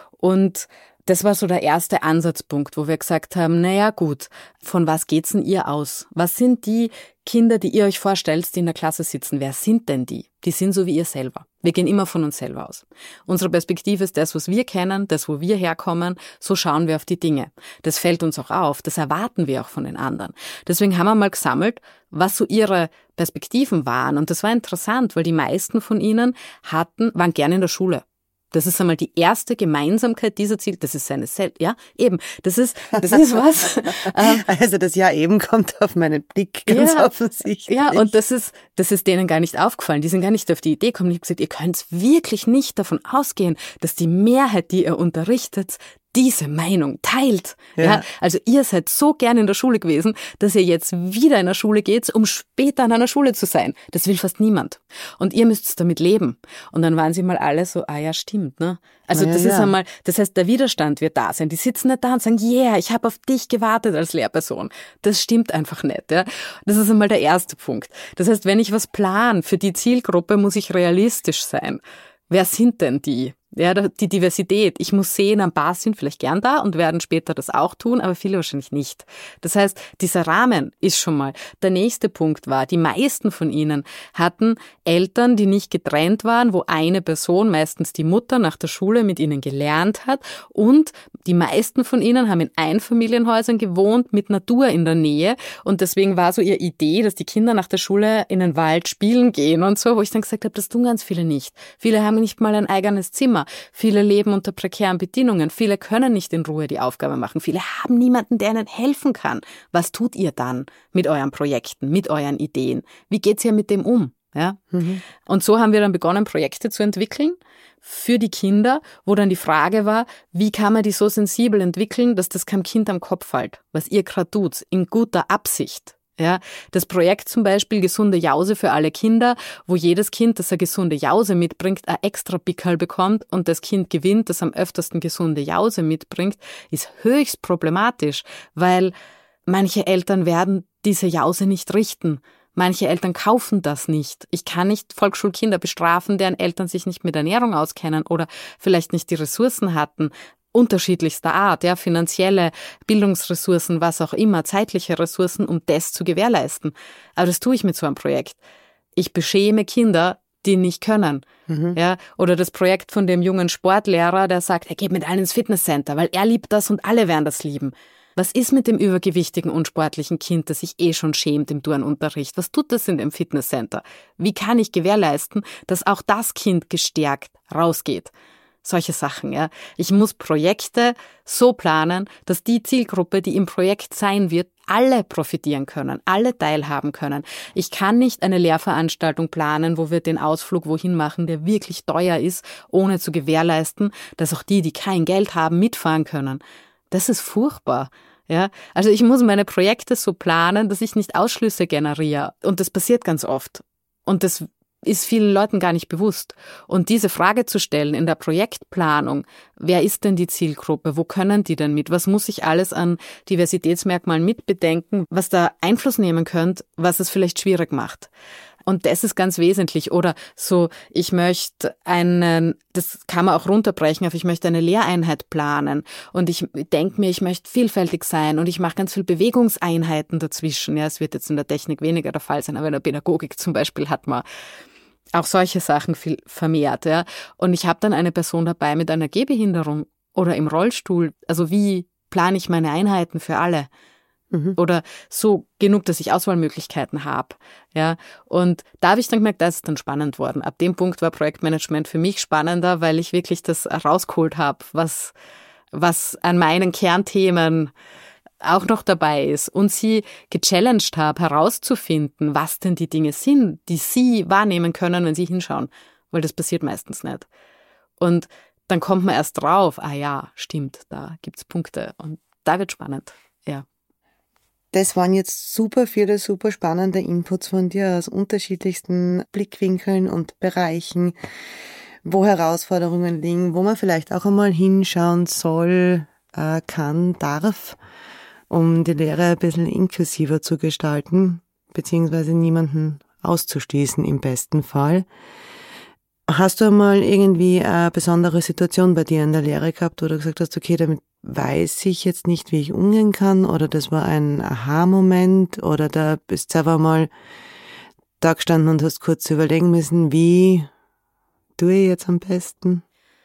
B: Und das war so der erste Ansatzpunkt, wo wir gesagt haben, naja gut, von was geht's denn ihr aus? Was sind die Kinder, die ihr euch vorstellt, die in der Klasse sitzen? Wer sind denn die? Die sind so wie ihr selber. Wir gehen immer von uns selber aus. Unsere Perspektive ist das, was wir kennen, das, wo wir herkommen. So schauen wir auf die Dinge. Das fällt uns auch auf. Das erwarten wir auch von den anderen. Deswegen haben wir mal gesammelt, was so ihre Perspektiven waren. Und das war interessant, weil die meisten von ihnen hatten, waren gerne in der Schule. Das ist einmal die erste Gemeinsamkeit dieser Ziele. Das ist seine Selbst, ja, eben. Das ist, das ist was.
A: Also das Ja eben kommt auf meinen Blick ganz
B: ja,
A: offensichtlich.
B: Ja, und das ist, das ist denen gar nicht aufgefallen. Die sind gar nicht auf die Idee gekommen. Ich habe gesagt, ihr könnt wirklich nicht davon ausgehen, dass die Mehrheit, die ihr unterrichtet, diese Meinung teilt. Ja. ja, also ihr seid so gern in der Schule gewesen, dass ihr jetzt wieder in der Schule geht, um später an einer Schule zu sein. Das will fast niemand. Und ihr müsst damit leben. Und dann waren sie mal alle so, ah ja, stimmt, ne? Also
A: ja,
B: das
A: ja.
B: ist einmal, das heißt, der Widerstand wird da sein. Die sitzen nicht da und sagen, yeah, ich habe auf dich gewartet als Lehrperson. Das stimmt einfach nicht. Ja? Das ist einmal der erste Punkt. Das heißt, wenn ich was plan für die Zielgruppe, muss ich realistisch sein. Wer sind denn die? Ja, die Diversität. Ich muss sehen, ein paar sind vielleicht gern da und werden später das auch tun, aber viele wahrscheinlich nicht. Das heißt, dieser Rahmen ist schon mal. Der nächste Punkt war, die meisten von ihnen hatten Eltern, die nicht getrennt waren, wo eine Person, meistens die Mutter, nach der Schule mit ihnen gelernt hat und die meisten von ihnen haben in Einfamilienhäusern gewohnt mit Natur in der Nähe und deswegen war so ihre Idee, dass die Kinder nach der Schule in den Wald spielen gehen und so, wo ich dann gesagt habe, das tun ganz viele nicht. Viele haben nicht mal ein eigenes Zimmer. Viele leben unter prekären Bedingungen. Viele können nicht in Ruhe die Aufgabe machen. Viele haben niemanden, der ihnen helfen kann. Was tut ihr dann mit euren Projekten, mit euren Ideen? Wie geht's ihr mit dem um? Ja? Mhm. Und so haben wir dann begonnen, Projekte zu entwickeln für die Kinder, wo dann die Frage war, wie kann man die so sensibel entwickeln, dass das keinem Kind am Kopf fällt, was ihr gerade tut, in guter Absicht. Ja, das Projekt zum Beispiel Gesunde Jause für alle Kinder, wo jedes Kind, das eine gesunde Jause mitbringt, ein extra Pickerl bekommt und das Kind gewinnt, das am öftersten gesunde Jause mitbringt, ist höchst problematisch, weil manche Eltern werden diese Jause nicht richten. Manche Eltern kaufen das nicht. Ich kann nicht Volksschulkinder bestrafen, deren Eltern sich nicht mit Ernährung auskennen oder vielleicht nicht die Ressourcen hatten. Unterschiedlichster Art, ja, finanzielle, Bildungsressourcen, was auch immer, zeitliche Ressourcen, um das zu gewährleisten. Aber das tue ich mit so einem Projekt. Ich beschäme Kinder, die nicht können. Mhm. Ja, oder das Projekt von dem jungen Sportlehrer, der sagt, er geht mit allen ins Fitnesscenter, weil er liebt das und alle werden das lieben. Was ist mit dem übergewichtigen, unsportlichen Kind, das sich eh schon schämt im Turnunterricht? Was tut das in dem Fitnesscenter? Wie kann ich gewährleisten, dass auch das Kind gestärkt rausgeht? Solche Sachen, ja. Ich muss Projekte so planen, dass die Zielgruppe, die im Projekt sein wird, alle profitieren können, alle teilhaben können. Ich kann nicht eine Lehrveranstaltung planen, wo wir den Ausflug wohin machen, der wirklich teuer ist, ohne zu gewährleisten, dass auch die, die kein Geld haben, mitfahren können. Das ist furchtbar. Ja, also ich muss meine Projekte so planen, dass ich nicht Ausschlüsse generiere. Und das passiert ganz oft. Und das ist vielen Leuten gar nicht bewusst. Und diese Frage zu stellen in der Projektplanung, wer ist denn die Zielgruppe, wo können die denn mit, was muss ich alles an Diversitätsmerkmalen mitbedenken, was da Einfluss nehmen könnte, was es vielleicht schwierig macht. Und das ist ganz wesentlich. Oder so, ich möchte einen, das kann man auch runterbrechen auf, ich möchte eine Lehreinheit planen und ich denke mir, ich möchte vielfältig sein und ich mache ganz viel Bewegungseinheiten dazwischen. Ja, es wird jetzt in der Technik weniger der Fall sein, aber in der Pädagogik zum Beispiel hat man auch solche Sachen viel vermehrt. Ja. Und ich habe dann eine Person dabei mit einer Gehbehinderung oder im Rollstuhl. Also wie plane ich meine Einheiten für alle? Oder so genug, dass ich Auswahlmöglichkeiten habe. Ja, und da habe ich dann gemerkt, das ist dann spannend worden. Ab dem Punkt war Projektmanagement für mich spannender, weil ich wirklich das rausgeholt habe, was, was an meinen Kernthemen auch noch dabei ist und sie gechallenged habe, herauszufinden, was denn die Dinge sind, die sie wahrnehmen können, wenn sie hinschauen. Weil das passiert meistens nicht. Und dann kommt man erst drauf, ah ja, stimmt, da gibt's Punkte. Und da wird spannend, ja.
A: Das waren jetzt super viele, super spannende Inputs von dir aus unterschiedlichsten Blickwinkeln und Bereichen, wo Herausforderungen liegen, wo man vielleicht auch einmal hinschauen soll, äh, kann, darf, um die Lehre ein bisschen inklusiver zu gestalten, beziehungsweise niemanden auszuschließen im besten Fall. Hast du einmal irgendwie eine besondere Situation bei dir in der Lehre gehabt, wo du gesagt hast, okay, damit weiß ich jetzt nicht, wie ich umgehen kann, oder das war ein Aha-Moment, oder da bist du selber mal da gestanden und hast kurz überlegen müssen, wie tue ich jetzt am besten?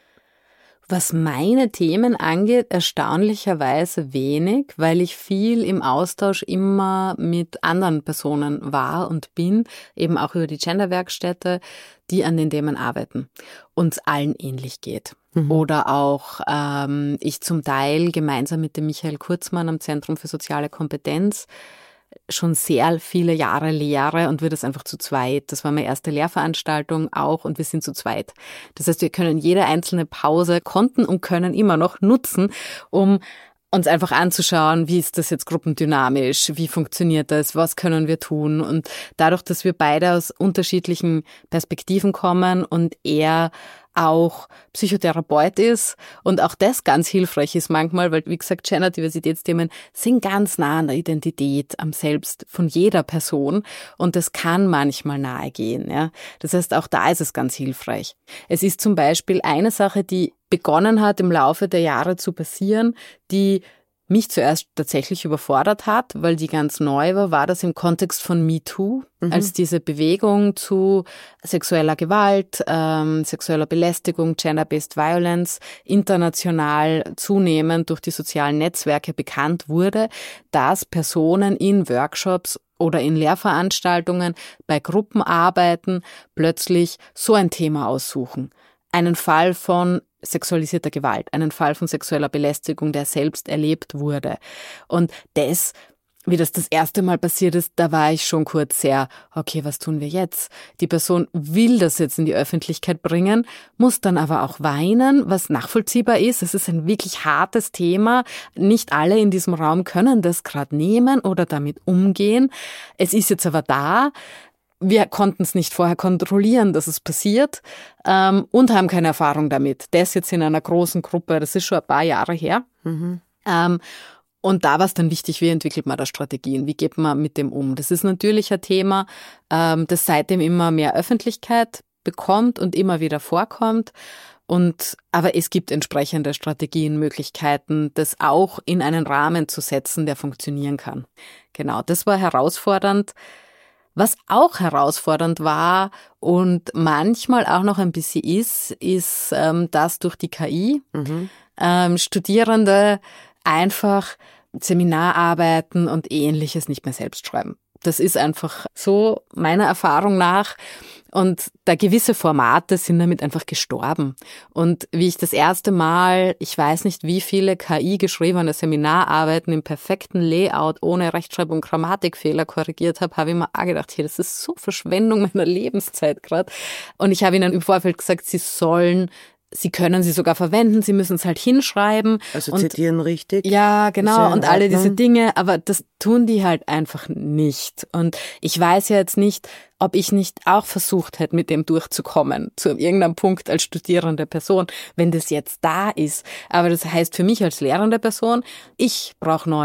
B: Was meine Themen angeht, erstaunlicherweise wenig, weil ich viel im Austausch immer mit anderen Personen war und bin, eben auch über die Genderwerkstätte, die an den Themen arbeiten, uns allen ähnlich geht. Mhm. Oder auch ähm, ich zum Teil gemeinsam mit dem Michael Kurzmann am Zentrum für soziale Kompetenz schon sehr viele Jahre lehre und wir das einfach zu zweit. Das war meine erste Lehrveranstaltung auch und wir sind zu zweit. Das heißt, wir können jede einzelne Pause, konnten und können immer noch nutzen, um uns einfach anzuschauen, wie ist das jetzt gruppendynamisch, wie funktioniert das, was können wir tun. Und dadurch, dass wir beide aus unterschiedlichen Perspektiven kommen und er auch Psychotherapeut ist und auch das ganz hilfreich ist manchmal, weil, wie gesagt, Gender-Diversitätsthemen sind ganz nah an der Identität, am Selbst von jeder Person und das kann manchmal nahe gehen. Ja. Das heißt, auch da ist es ganz hilfreich. Es ist zum Beispiel eine Sache, die begonnen hat, im Laufe der Jahre zu passieren, die mich zuerst tatsächlich überfordert hat, weil die ganz neu war, war das im Kontext von MeToo, mhm. als diese Bewegung zu sexueller Gewalt, ähm, sexueller Belästigung, Gender-Based Violence international zunehmend durch die sozialen Netzwerke bekannt wurde, dass Personen in Workshops oder in Lehrveranstaltungen bei Gruppenarbeiten plötzlich so ein Thema aussuchen. Einen Fall von sexualisierter Gewalt, einen Fall von sexueller Belästigung, der selbst erlebt wurde. Und das, wie das das erste Mal passiert ist, da war ich schon kurz sehr, okay, was tun wir jetzt? Die Person will das jetzt in die Öffentlichkeit bringen, muss dann aber auch weinen, was nachvollziehbar ist. Es ist ein wirklich hartes Thema. Nicht alle in diesem Raum können das gerade nehmen oder damit umgehen. Es ist jetzt aber da. Wir konnten es nicht vorher kontrollieren, dass es passiert ähm, und haben keine Erfahrung damit. Das jetzt in einer großen Gruppe, das ist schon ein paar Jahre her. Mhm. Ähm, und da war es dann wichtig, wie entwickelt man da Strategien, wie geht man mit dem um. Das ist natürlich ein Thema, ähm, das seitdem immer mehr Öffentlichkeit bekommt und immer wieder vorkommt. Und, aber es gibt entsprechende Strategien, Möglichkeiten, das auch in einen Rahmen zu setzen, der funktionieren kann. Genau, das war herausfordernd. Was auch herausfordernd war und manchmal auch noch ein bisschen ist, ist, ähm, dass durch die K I mhm. ähm, Studierende einfach Seminararbeiten und Ähnliches nicht mehr selbst schreiben. Das ist einfach so meiner Erfahrung nach. Und da gewisse Formate sind damit einfach gestorben. Und wie ich das erste Mal, ich weiß nicht wie viele K I geschriebene Seminararbeiten im perfekten Layout ohne Rechtschreib- und Grammatikfehler korrigiert habe, habe ich mir auch gedacht, hey, das ist so Verschwendung meiner Lebenszeit gerade. Und ich habe ihnen im Vorfeld gesagt, sie sollen Sie können sie sogar verwenden, sie müssen es halt hinschreiben.
A: Also
B: und,
A: zitieren richtig.
B: Ja, genau,
A: ja
B: und alle diese Dinge, aber das tun die halt einfach nicht. Und ich weiß ja jetzt nicht, ob ich nicht auch versucht hätte, mit dem durchzukommen, zu irgendeinem Punkt als studierende Person, wenn das jetzt da ist. Aber das heißt für mich als lehrende Person, ich brauche neue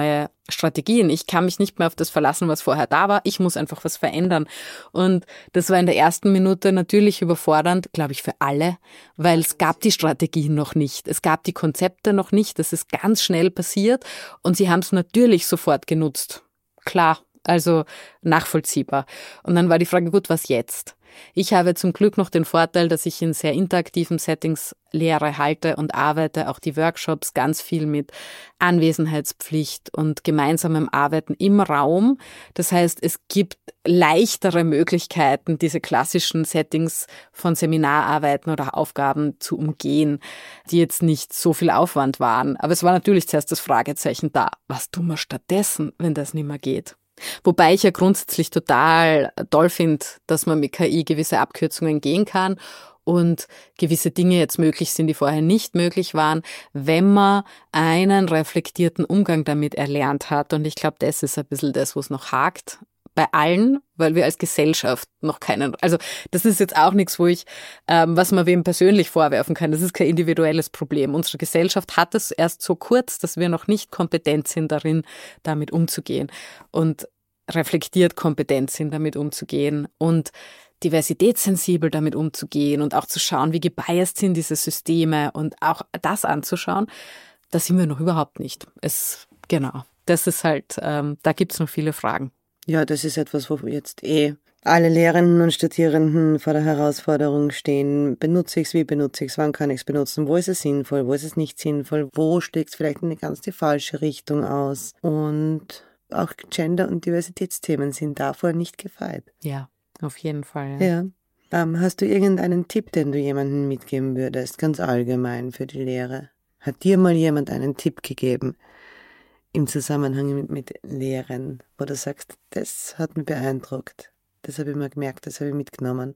B: Strategien. Ich kann mich nicht mehr auf das verlassen, was vorher da war. Ich muss einfach was verändern. Und das war in der ersten Minute natürlich überfordernd, glaube ich, für alle, weil es gab die Strategien noch nicht. Es gab die Konzepte noch nicht. Das ist ganz schnell passiert und sie haben es natürlich sofort genutzt. Klar, also nachvollziehbar. Und dann war die Frage, gut, was jetzt? Ich habe zum Glück noch den Vorteil, dass ich in sehr interaktiven Settings Lehre halte und arbeite, auch die Workshops ganz viel mit Anwesenheitspflicht und gemeinsamem Arbeiten im Raum. Das heißt, es gibt leichtere Möglichkeiten, diese klassischen Settings von Seminararbeiten oder Aufgaben zu umgehen, die jetzt nicht so viel Aufwand waren. Aber es war natürlich zuerst das Fragezeichen da. Was tun wir stattdessen, wenn das nicht mehr geht? Wobei ich ja grundsätzlich total toll finde, dass man mit K I gewisse Abkürzungen gehen kann und gewisse Dinge jetzt möglich sind, die vorher nicht möglich waren, wenn man einen reflektierten Umgang damit erlernt hat. Und ich glaube, das ist ein bisschen das, wo es noch hakt. Bei allen, weil wir als Gesellschaft noch keinen, also das ist jetzt auch nichts, wo ich, ähm, was man wem persönlich vorwerfen kann, das ist kein individuelles Problem. Unsere Gesellschaft hat es erst so kurz, dass wir noch nicht kompetent sind darin, damit umzugehen und reflektiert kompetent sind, damit umzugehen und diversitätssensibel damit umzugehen und auch zu schauen, wie gebiased sind diese Systeme und auch das anzuschauen, da sind wir noch überhaupt nicht. Es, genau, das ist halt, ähm, da gibt's noch viele Fragen.
A: Ja, das ist etwas, wo jetzt eh alle Lehrenden und Studierenden vor der Herausforderung stehen. Benutze ich es, wie benutze ich es, wann kann ich es benutzen, wo ist es sinnvoll, wo ist es nicht sinnvoll, wo schlägt es vielleicht in eine ganz die falsche Richtung aus. Und auch Gender- und Diversitätsthemen sind davor nicht gefeit.
B: Ja, auf jeden Fall. Ja.
A: ja. Ähm, hast du irgendeinen Tipp, den du jemandem mitgeben würdest, ganz allgemein für die Lehre? Hat dir mal jemand einen Tipp gegeben im Zusammenhang mit, mit Lehren, wo du sagst, das hat mich beeindruckt, das habe ich mir gemerkt, das habe ich mitgenommen?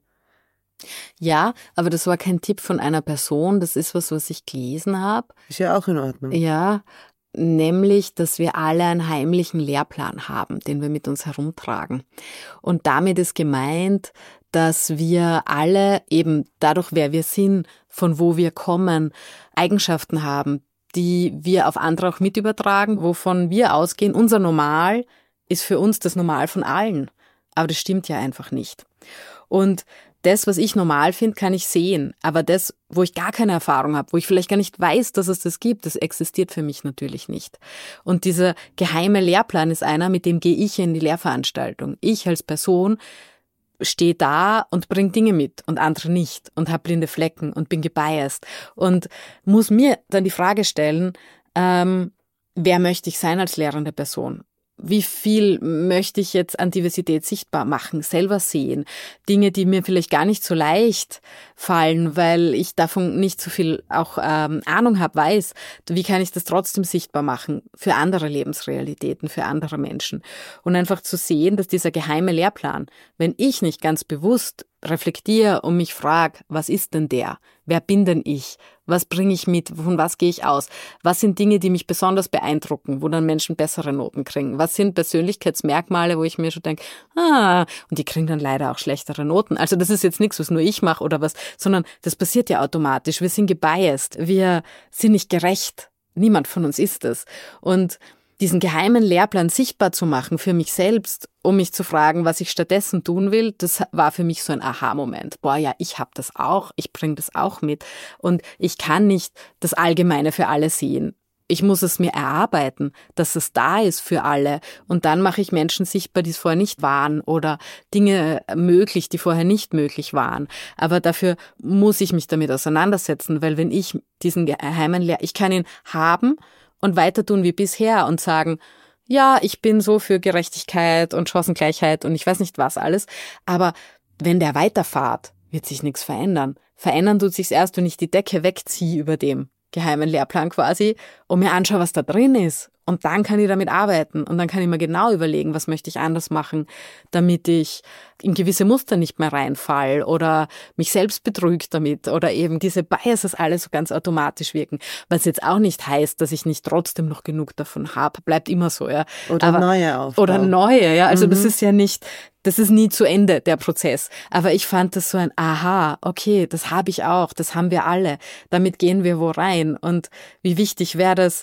B: Ja, aber das war kein Tipp von einer Person, das ist was, was ich gelesen habe.
A: Ist ja auch in Ordnung.
B: Ja, nämlich, dass wir alle einen heimlichen Lehrplan haben, den wir mit uns herumtragen. Und damit ist gemeint, dass wir alle eben dadurch, wer wir sind, von wo wir kommen, Eigenschaften haben, die wir auf andere auch mit übertragen, wovon wir ausgehen. Unser Normal ist für uns das Normal von allen. Aber das stimmt ja einfach nicht. Und das, was ich normal finde, kann ich sehen. Aber das, wo ich gar keine Erfahrung habe, wo ich vielleicht gar nicht weiß, dass es das gibt, das existiert für mich natürlich nicht. Und dieser geheime Lehrplan ist einer, mit dem gehe ich in die Lehrveranstaltung. Ich als Person stehe da und bringe Dinge mit und andere nicht und habe blinde Flecken und bin gebiased und muss mir dann die Frage stellen, ähm, wer möchte ich sein als lehrende Person? Wie viel möchte ich jetzt an Diversität sichtbar machen, selber sehen? Dinge, die mir vielleicht gar nicht so leicht fallen, weil ich davon nicht so viel auch ähm, Ahnung habe, weiß. Wie kann ich das trotzdem sichtbar machen für andere Lebensrealitäten, für andere Menschen? Und einfach zu sehen, dass dieser geheime Lehrplan, wenn ich nicht ganz bewusst reflektiere und mich frage, was ist denn der? Wer bin denn ich? Was bringe ich mit? Von was gehe ich aus? Was sind Dinge, die mich besonders beeindrucken, wo dann Menschen bessere Noten kriegen? Was sind Persönlichkeitsmerkmale, wo ich mir schon denke, ah, und die kriegen dann leider auch schlechtere Noten. Also das ist jetzt nichts, was nur ich mache oder was, sondern das passiert ja automatisch. Wir sind gebiased. Wir sind nicht gerecht. Niemand von uns ist es. Und diesen geheimen Lehrplan sichtbar zu machen für mich selbst, um mich zu fragen, was ich stattdessen tun will, das war für mich so ein Aha-Moment. Boah, ja, ich habe das auch, ich bringe das auch mit und ich kann nicht das Allgemeine für alle sehen. Ich muss es mir erarbeiten, dass es da ist für alle und dann mache ich Menschen sichtbar, die es vorher nicht waren oder Dinge möglich, die vorher nicht möglich waren. Aber dafür muss ich mich damit auseinandersetzen, weil wenn ich diesen geheimen Lehr, ich kann ihn haben und weiter tun wie bisher und sagen, ja, ich bin so für Gerechtigkeit und Chancengleichheit und ich weiß nicht was alles, aber wenn der weiterfahrt, wird sich nichts verändern. Verändern tut sich's erst, wenn ich die Decke wegziehe über dem geheimen Lehrplan quasi und mir anschaue, was da drin ist. Und dann kann ich damit arbeiten und dann kann ich mir genau überlegen, was möchte ich anders machen, damit ich in gewisse Muster nicht mehr reinfall oder mich selbst betrügt damit oder eben diese Biases alle so ganz automatisch wirken. Was jetzt auch nicht heißt, dass ich nicht trotzdem noch genug davon habe. Bleibt immer so, ja.
A: Oder
B: Aber,
A: neue Aufbau.
B: Oder neue, ja. Also
A: mhm.
B: das ist ja nicht, das ist nie zu Ende, der Prozess. Aber ich fand das so ein Aha, okay, das habe ich auch, das haben wir alle. Damit gehen wir wo rein. Und wie wichtig wäre das,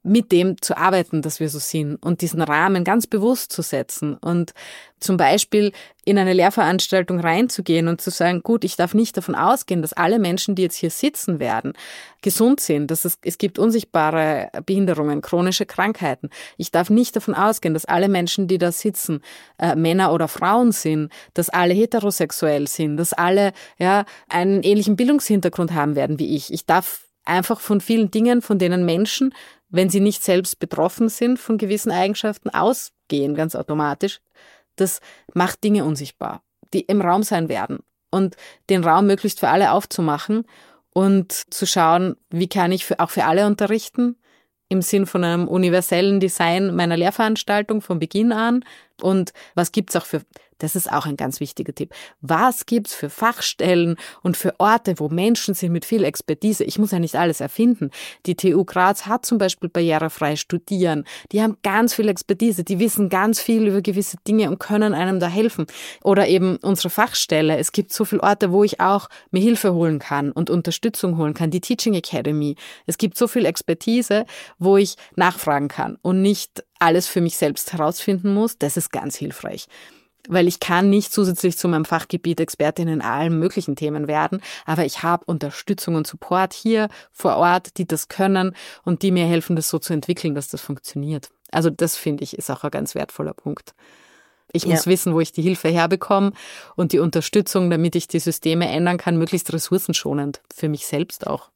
B: mit dem zu arbeiten, dass wir so sind und diesen Rahmen ganz bewusst zu setzen und zum Beispiel in eine Lehrveranstaltung reinzugehen und zu sagen, gut, ich darf nicht davon ausgehen, dass alle Menschen, die jetzt hier sitzen werden, gesund sind, dass es, es gibt unsichtbare Behinderungen, chronische Krankheiten. Ich darf nicht davon ausgehen, dass alle Menschen, die da sitzen, äh, Männer oder Frauen sind, dass alle heterosexuell sind, dass alle ja einen ähnlichen Bildungshintergrund haben werden wie ich. Ich darf einfach von vielen Dingen, von denen Menschen, wenn sie nicht selbst betroffen sind, von gewissen Eigenschaften ausgehen, ganz automatisch. Das macht Dinge unsichtbar, die im Raum sein werden. Und den Raum möglichst für alle aufzumachen und zu schauen, wie kann ich für, auch für alle unterrichten, im Sinn von einem universellen Design meiner Lehrveranstaltung von Beginn an. Und was gibt's auch für, das ist auch ein ganz wichtiger Tipp, was gibt's für Fachstellen und für Orte, wo Menschen sind mit viel Expertise? Ich muss ja nicht alles erfinden. Die T U Graz hat zum Beispiel barrierefrei Studieren. Die haben ganz viel Expertise, die wissen ganz viel über gewisse Dinge und können einem da helfen. Oder eben unsere Fachstelle. Es gibt so viele Orte, wo ich auch mir Hilfe holen kann und Unterstützung holen kann. Die Teaching Academy. Es gibt so viel Expertise, wo ich nachfragen kann und nicht alles für mich selbst herausfinden muss. Das ist ganz hilfreich. Weil ich kann nicht zusätzlich zu meinem Fachgebiet Expertin in allen möglichen Themen werden, aber ich habe Unterstützung und Support hier vor Ort, die das können und die mir helfen, das so zu entwickeln, dass das funktioniert. Also das, finde ich, ist auch ein ganz wertvoller Punkt. Ich muss ja. wissen, wo ich die Hilfe herbekomme und die Unterstützung, damit ich die Systeme ändern kann, möglichst ressourcenschonend, für mich selbst auch.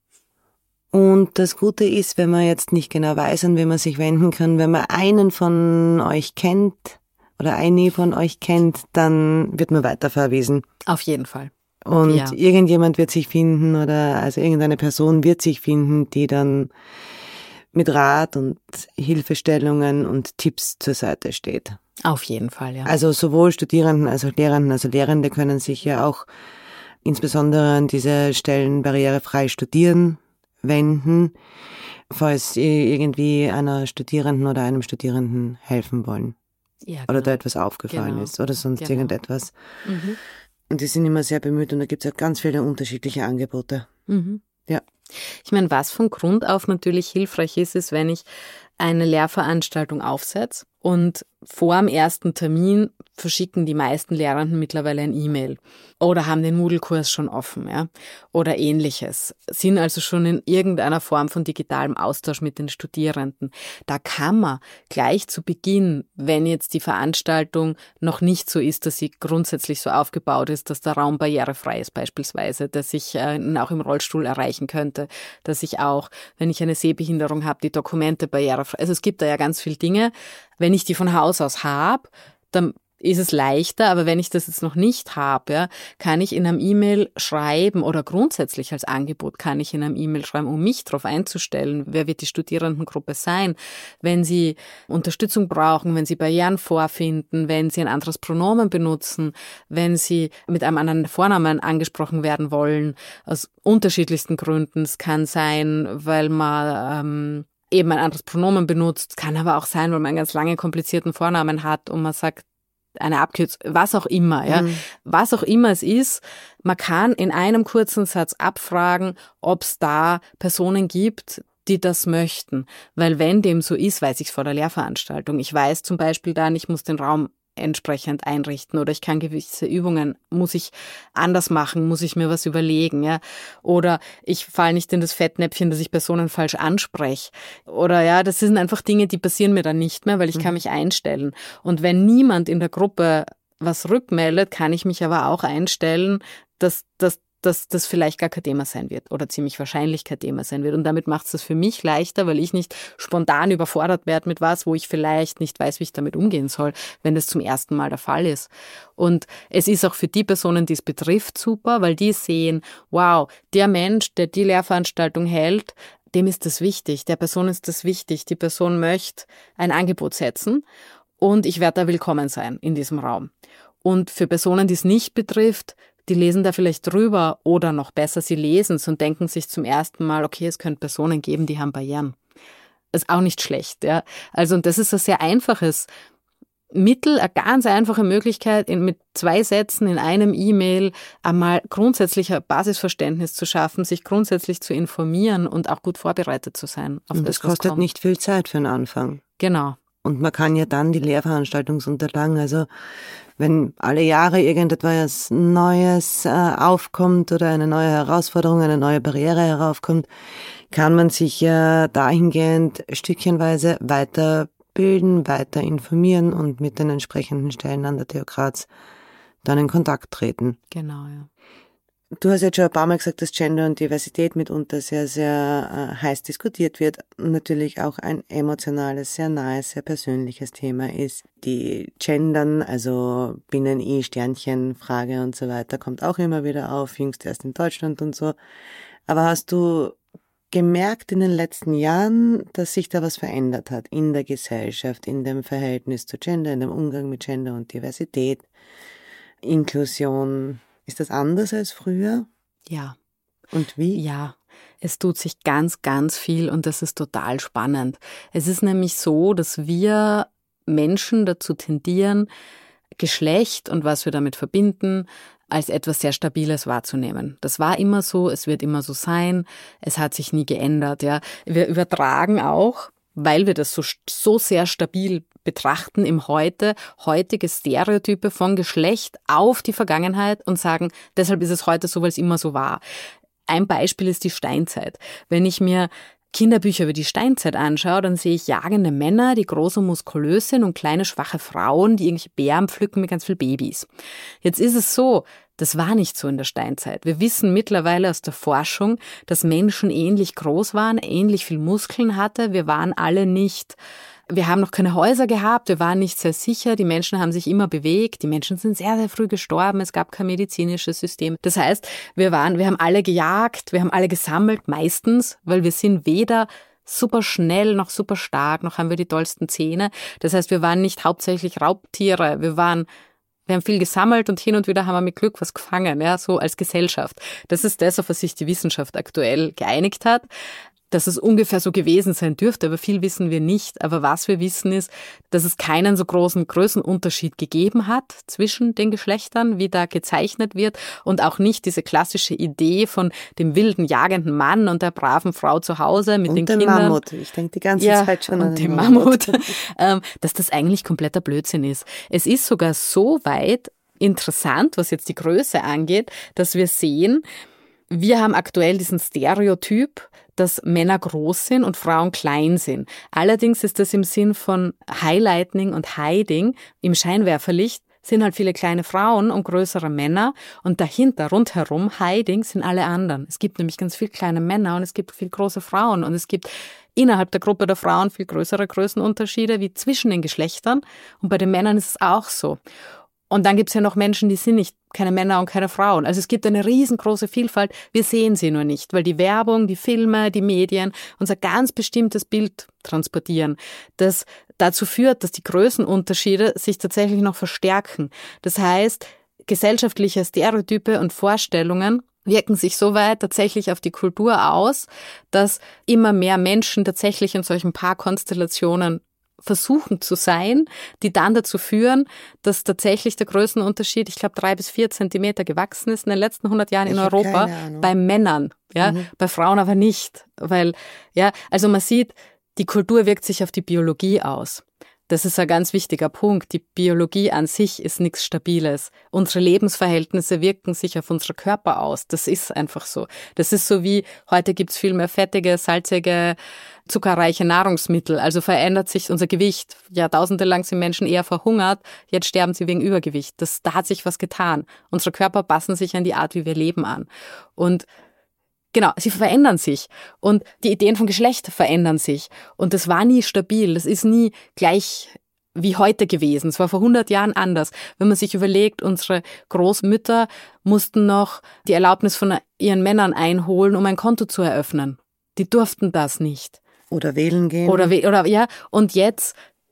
A: Und das Gute ist, wenn man jetzt nicht genau weiß, an wen man sich wenden kann, wenn man einen von euch kennt oder eine von euch kennt, dann wird man weiterverwiesen.
B: Auf jeden Fall.
A: Und
B: ja.
A: irgendjemand wird sich finden oder also irgendeine Person wird sich finden, die dann mit Rat und Hilfestellungen und Tipps zur Seite steht.
B: Auf jeden Fall, ja.
A: Also sowohl Studierenden als auch Lehrenden, also Lehrende können sich ja auch insbesondere an diese Stellen barrierefrei studieren wenden, falls Sie irgendwie einer Studierenden oder einem Studierenden helfen wollen. Ja, genau. Oder da etwas aufgefallen genau. ist oder sonst genau. irgendetwas. Mhm. Und die sind immer sehr bemüht und da gibt es ja ganz viele unterschiedliche Angebote. Mhm. Ja.
B: Ich meine, was von Grund auf natürlich hilfreich ist, ist, wenn ich eine Lehrveranstaltung aufsetze und vor dem ersten Termin verschicken die meisten Lehrenden mittlerweile ein E-Mail oder haben den Moodle-Kurs schon offen, ja, oder ähnliches, sind also schon in irgendeiner Form von digitalem Austausch mit den Studierenden. Da kann man gleich zu Beginn, wenn jetzt die Veranstaltung noch nicht so ist, dass sie grundsätzlich so aufgebaut ist, dass der Raum barrierefrei ist beispielsweise, dass ich äh, ihn auch im Rollstuhl erreichen könnte, dass ich auch, wenn ich eine Sehbehinderung habe, die Dokumente barrierefrei, also es gibt da ja ganz viele Dinge. Wenn ich die von Haus aus habe, dann ist es leichter, aber wenn ich das jetzt noch nicht habe, ja, kann ich in einem E-Mail schreiben oder grundsätzlich als Angebot kann ich in einem E-Mail schreiben, um mich darauf einzustellen, wer wird die Studierendengruppe sein, wenn sie Unterstützung brauchen, wenn sie Barrieren vorfinden, wenn sie ein anderes Pronomen benutzen, wenn sie mit einem anderen Vornamen angesprochen werden wollen, aus unterschiedlichsten Gründen. Es kann sein, weil man ähm, eben ein anderes Pronomen benutzt, kann aber auch sein, weil man einen ganz langen, komplizierten Vornamen hat und man sagt, eine Abkürzung, was auch immer, ja, mhm. was auch immer es ist, man kann in einem kurzen Satz abfragen, ob es da Personen gibt, die das möchten, weil wenn dem so ist, weiß ich es vor der Lehrveranstaltung. Ich weiß zum Beispiel dann, ich muss den Raum entsprechend einrichten oder ich kann gewisse Übungen, muss ich anders machen, muss ich mir was überlegen, ja, oder ich falle nicht in das Fettnäpfchen, dass ich Personen falsch anspreche oder ja, das sind einfach Dinge, die passieren mir dann nicht mehr, weil ich mhm. kann mich einstellen und wenn niemand in der Gruppe was rückmeldet, kann ich mich aber auch einstellen, dass das dass das vielleicht gar kein Thema sein wird oder ziemlich wahrscheinlich kein Thema sein wird. Und damit macht es das für mich leichter, weil ich nicht spontan überfordert werde mit was, wo ich vielleicht nicht weiß, wie ich damit umgehen soll, wenn das zum ersten Mal der Fall ist. Und es ist auch für die Personen, die es betrifft, super, weil die sehen, wow, der Mensch, der die Lehrveranstaltung hält, dem ist das wichtig, der Person ist das wichtig, die Person möchte ein Angebot setzen und ich werde da willkommen sein in diesem Raum. Und für Personen, die es nicht betrifft, die lesen da vielleicht drüber oder noch besser, sie lesen es und denken sich zum ersten Mal, okay, es könnte Personen geben, die haben Barrieren. Ist auch nicht schlecht, ja. Also, und das ist ein sehr einfaches Mittel, eine ganz einfache Möglichkeit, in, mit zwei Sätzen in einem E-Mail einmal grundsätzlich ein Basisverständnis zu schaffen, sich grundsätzlich zu informieren und auch gut vorbereitet zu sein. Auf
A: und
B: das,
A: das kostet
B: kommt.
A: nicht viel Zeit für den Anfang.
B: Genau.
A: Und man kann ja dann die Lehrveranstaltungsunterlagen, also wenn alle Jahre irgendetwas Neues äh, aufkommt oder eine neue Herausforderung, eine neue Barriere heraufkommt, kann man sich ja dahingehend stückchenweise weiterbilden, weiter informieren und mit den entsprechenden Stellen an der T U Graz dann in Kontakt treten.
B: Genau, ja.
A: Du hast jetzt schon ein paar Mal gesagt, dass Gender und Diversität mitunter sehr, sehr äh, heiß diskutiert wird. Natürlich auch ein emotionales, sehr nahes, sehr persönliches Thema ist. Die Gendern, also Binnen-I, Sternchen, Frage und so weiter, kommt auch immer wieder auf, jüngst erst in Deutschland und so. Aber hast du gemerkt in den letzten Jahren, dass sich da was verändert hat in der Gesellschaft, in dem Verhältnis zu Gender, in dem Umgang mit Gender und Diversität, Inklusion? Ist das anders als früher?
B: Ja.
A: Und wie?
B: Ja, es tut sich ganz, ganz viel und das ist total spannend. Es ist nämlich so, dass wir Menschen dazu tendieren, Geschlecht und was wir damit verbinden, als etwas sehr Stabiles wahrzunehmen. Das war immer so, es wird immer so sein, es hat sich nie geändert. Ja. Wir übertragen auch, weil wir das so, so sehr stabil betrachten im Heute, heutige Stereotype von Geschlecht auf die Vergangenheit und sagen, deshalb ist es heute so, weil es immer so war. Ein Beispiel ist die Steinzeit. Wenn ich mir Kinderbücher über die Steinzeit anschaue, dann sehe ich jagende Männer, die groß und muskulös sind und kleine, schwache Frauen, die irgendwelche Beeren pflücken mit ganz vielen Babys. Jetzt ist es so, das war nicht so in der Steinzeit. Wir wissen mittlerweile aus der Forschung, dass Menschen ähnlich groß waren, ähnlich viel Muskeln hatte. Wir waren alle nicht, wir haben noch keine Häuser gehabt, wir waren nicht sehr sicher, die Menschen haben sich immer bewegt, die Menschen sind sehr, sehr früh gestorben, es gab kein medizinisches System. Das heißt, wir waren, wir haben alle gejagt, wir haben alle gesammelt, meistens, weil wir sind weder super schnell noch super stark, noch haben wir die tollsten Zähne. Das heißt, wir waren nicht hauptsächlich Raubtiere, wir waren Wir haben viel gesammelt und hin und wieder haben wir mit Glück was gefangen, ja, so als Gesellschaft. Das ist das, auf was sich die Wissenschaft aktuell geeinigt hat, dass es ungefähr so gewesen sein dürfte, aber viel wissen wir nicht. Aber was wir wissen ist, dass es keinen so großen Größenunterschied gegeben hat zwischen den Geschlechtern, wie da gezeichnet wird, und auch nicht diese klassische Idee von dem wilden, jagenden Mann und der braven Frau zu Hause mit
A: und
B: den
A: dem
B: Kindern.
A: Mammut. Ich denke die ganze
B: ja,
A: Zeit schon
B: und
A: an
B: dem
A: den Mammut.
B: Mammut, ähm, dass das eigentlich kompletter Blödsinn ist. Es ist sogar so weit interessant, was jetzt die Größe angeht, dass wir sehen, wir haben aktuell diesen Stereotyp, dass Männer groß sind und Frauen klein sind. Allerdings ist das im Sinn von Highlighting und Hiding. Im Scheinwerferlicht sind halt viele kleine Frauen und größere Männer und dahinter, rundherum, Hiding, sind alle anderen. Es gibt nämlich ganz viele kleine Männer und es gibt viel große Frauen und es gibt innerhalb der Gruppe der Frauen viel größere Größenunterschiede wie zwischen den Geschlechtern und bei den Männern ist es auch so. Und dann gibt's ja noch Menschen, die sind nicht keine Männer und keine Frauen. Also es gibt eine riesengroße Vielfalt. Wir sehen sie nur nicht, weil die Werbung, die Filme, die Medien unser ganz bestimmtes Bild transportieren, das dazu führt, dass die Größenunterschiede sich tatsächlich noch verstärken. Das heißt, gesellschaftliche Stereotype und Vorstellungen wirken sich so weit tatsächlich auf die Kultur aus, dass immer mehr Menschen tatsächlich in solchen Paarkonstellationen versuchen zu sein, die dann dazu führen, dass tatsächlich der Größenunterschied, ich glaube, drei bis vier Zentimeter gewachsen ist in den letzten hundert Jahren
A: Ich
B: in
A: hab
B: Europa,
A: keine Ahnung.
B: bei Männern, ja,
A: Mhm.
B: bei Frauen aber nicht, weil, ja, also man sieht, die Kultur wirkt sich auf die Biologie aus. Das ist ein ganz wichtiger Punkt. Die Biologie an sich ist nichts Stabiles. Unsere Lebensverhältnisse wirken sich auf unsere Körper aus. Das ist einfach so. Das ist so wie, heute gibt's viel mehr fettige, salzige, zuckerreiche Nahrungsmittel. Also verändert sich unser Gewicht. Jahrtausende lang sind Menschen eher verhungert. Jetzt sterben sie wegen Übergewicht. Das, da hat sich was getan. Unsere Körper passen sich an die Art, wie wir leben, an. Und genau, sie verändern sich und die Ideen von Geschlecht verändern sich und das war nie stabil, das ist nie gleich wie heute gewesen, es war vor hundert Jahren anders. Wenn man sich überlegt, unsere Großmütter mussten noch die Erlaubnis von ihren Männern einholen, um ein Konto zu eröffnen. Die durften das nicht.
A: Oder wählen gehen.
B: Oder, oder ja, und jetzt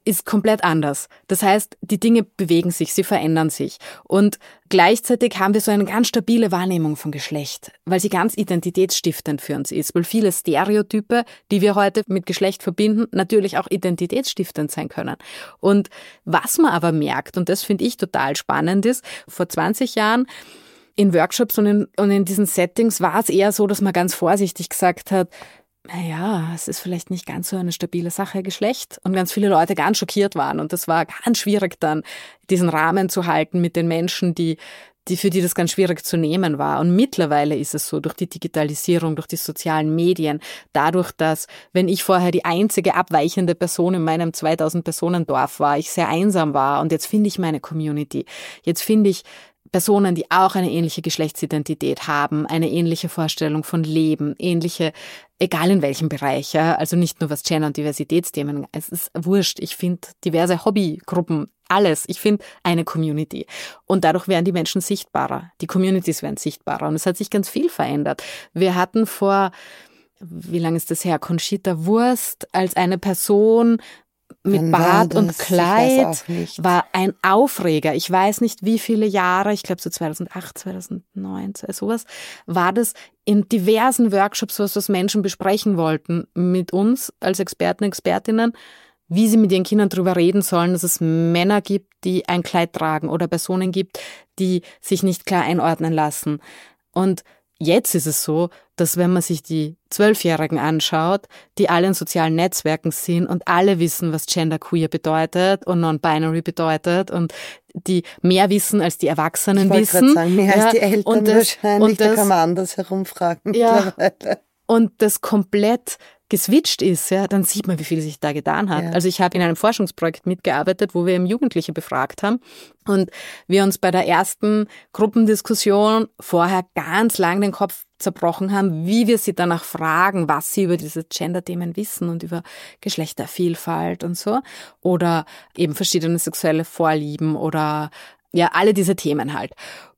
B: ist komplett anders. Das heißt, die Dinge bewegen sich, sie verändern sich. Und gleichzeitig haben wir so eine ganz stabile Wahrnehmung von Geschlecht, weil sie ganz identitätsstiftend für uns ist. Weil viele Stereotype, die wir heute mit Geschlecht verbinden, natürlich auch identitätsstiftend sein können. Und was man aber merkt, und das finde ich total spannend ist, vor zwanzig Jahren in Workshops und in, und in diesen Settings war es eher so, dass man ganz vorsichtig gesagt hat, naja, es ist vielleicht nicht ganz so eine stabile Sache, Geschlecht. Und ganz viele Leute ganz schockiert waren. Und das war ganz schwierig dann, diesen Rahmen zu halten mit den Menschen, die, die, für die das ganz schwierig zu nehmen war. Und mittlerweile ist es so, durch die Digitalisierung, durch die sozialen Medien, dadurch, dass, wenn ich vorher die einzige abweichende Person in meinem zweitausend-Personen-Dorf war, ich sehr einsam war und jetzt finde ich meine Community. Jetzt finde ich Personen, die auch eine ähnliche Geschlechtsidentität haben, eine ähnliche Vorstellung von Leben, ähnliche, egal in welchem Bereich, ja, also nicht nur was Gender- und Diversitätsthemen, es ist wurscht, ich finde diverse Hobbygruppen, alles, ich finde eine Community und dadurch werden die Menschen sichtbarer, die Communities werden sichtbarer und es hat sich ganz viel verändert. Wir hatten vor, wie lange ist das her, Conchita Wurst als eine Person mit
A: Wann
B: Bart
A: war
B: und
A: das?
B: Kleid,
A: Ich weiß auch nicht.
B: war ein Aufreger. Ich weiß nicht, wie viele Jahre, ich glaube so zweitausendacht, zweitausendneun, sowas, war das in diversen Workshops, was das Menschen besprechen wollten mit uns als Experten, Expertinnen, wie sie mit ihren Kindern darüber reden sollen, dass es Männer gibt, die ein Kleid tragen oder Personen gibt, die sich nicht klar einordnen lassen. Und jetzt ist es so, dass wenn man sich die Zwölfjährigen anschaut, die alle in sozialen Netzwerken sind und alle wissen, was Genderqueer bedeutet und Non-Binary bedeutet und die mehr wissen, als die Erwachsenen
A: ich wollte
B: wissen.
A: gerade sagen, mehr
B: ja,
A: als die Eltern
B: und das,
A: wahrscheinlich,
B: und das,
A: da kann man anders herumfragen.
B: Ja, und das komplett geswitcht ist, ja, dann sieht man, wie viel sich da getan hat. Ja. Also ich habe in einem Forschungsprojekt mitgearbeitet, wo wir eben Jugendliche befragt haben und wir uns bei der ersten Gruppendiskussion vorher ganz lang den Kopf zerbrochen haben, wie wir sie danach fragen, was sie über diese Gender-Themen wissen und über Geschlechtervielfalt und so oder eben verschiedene sexuelle Vorlieben oder ja, alle diese Themen halt.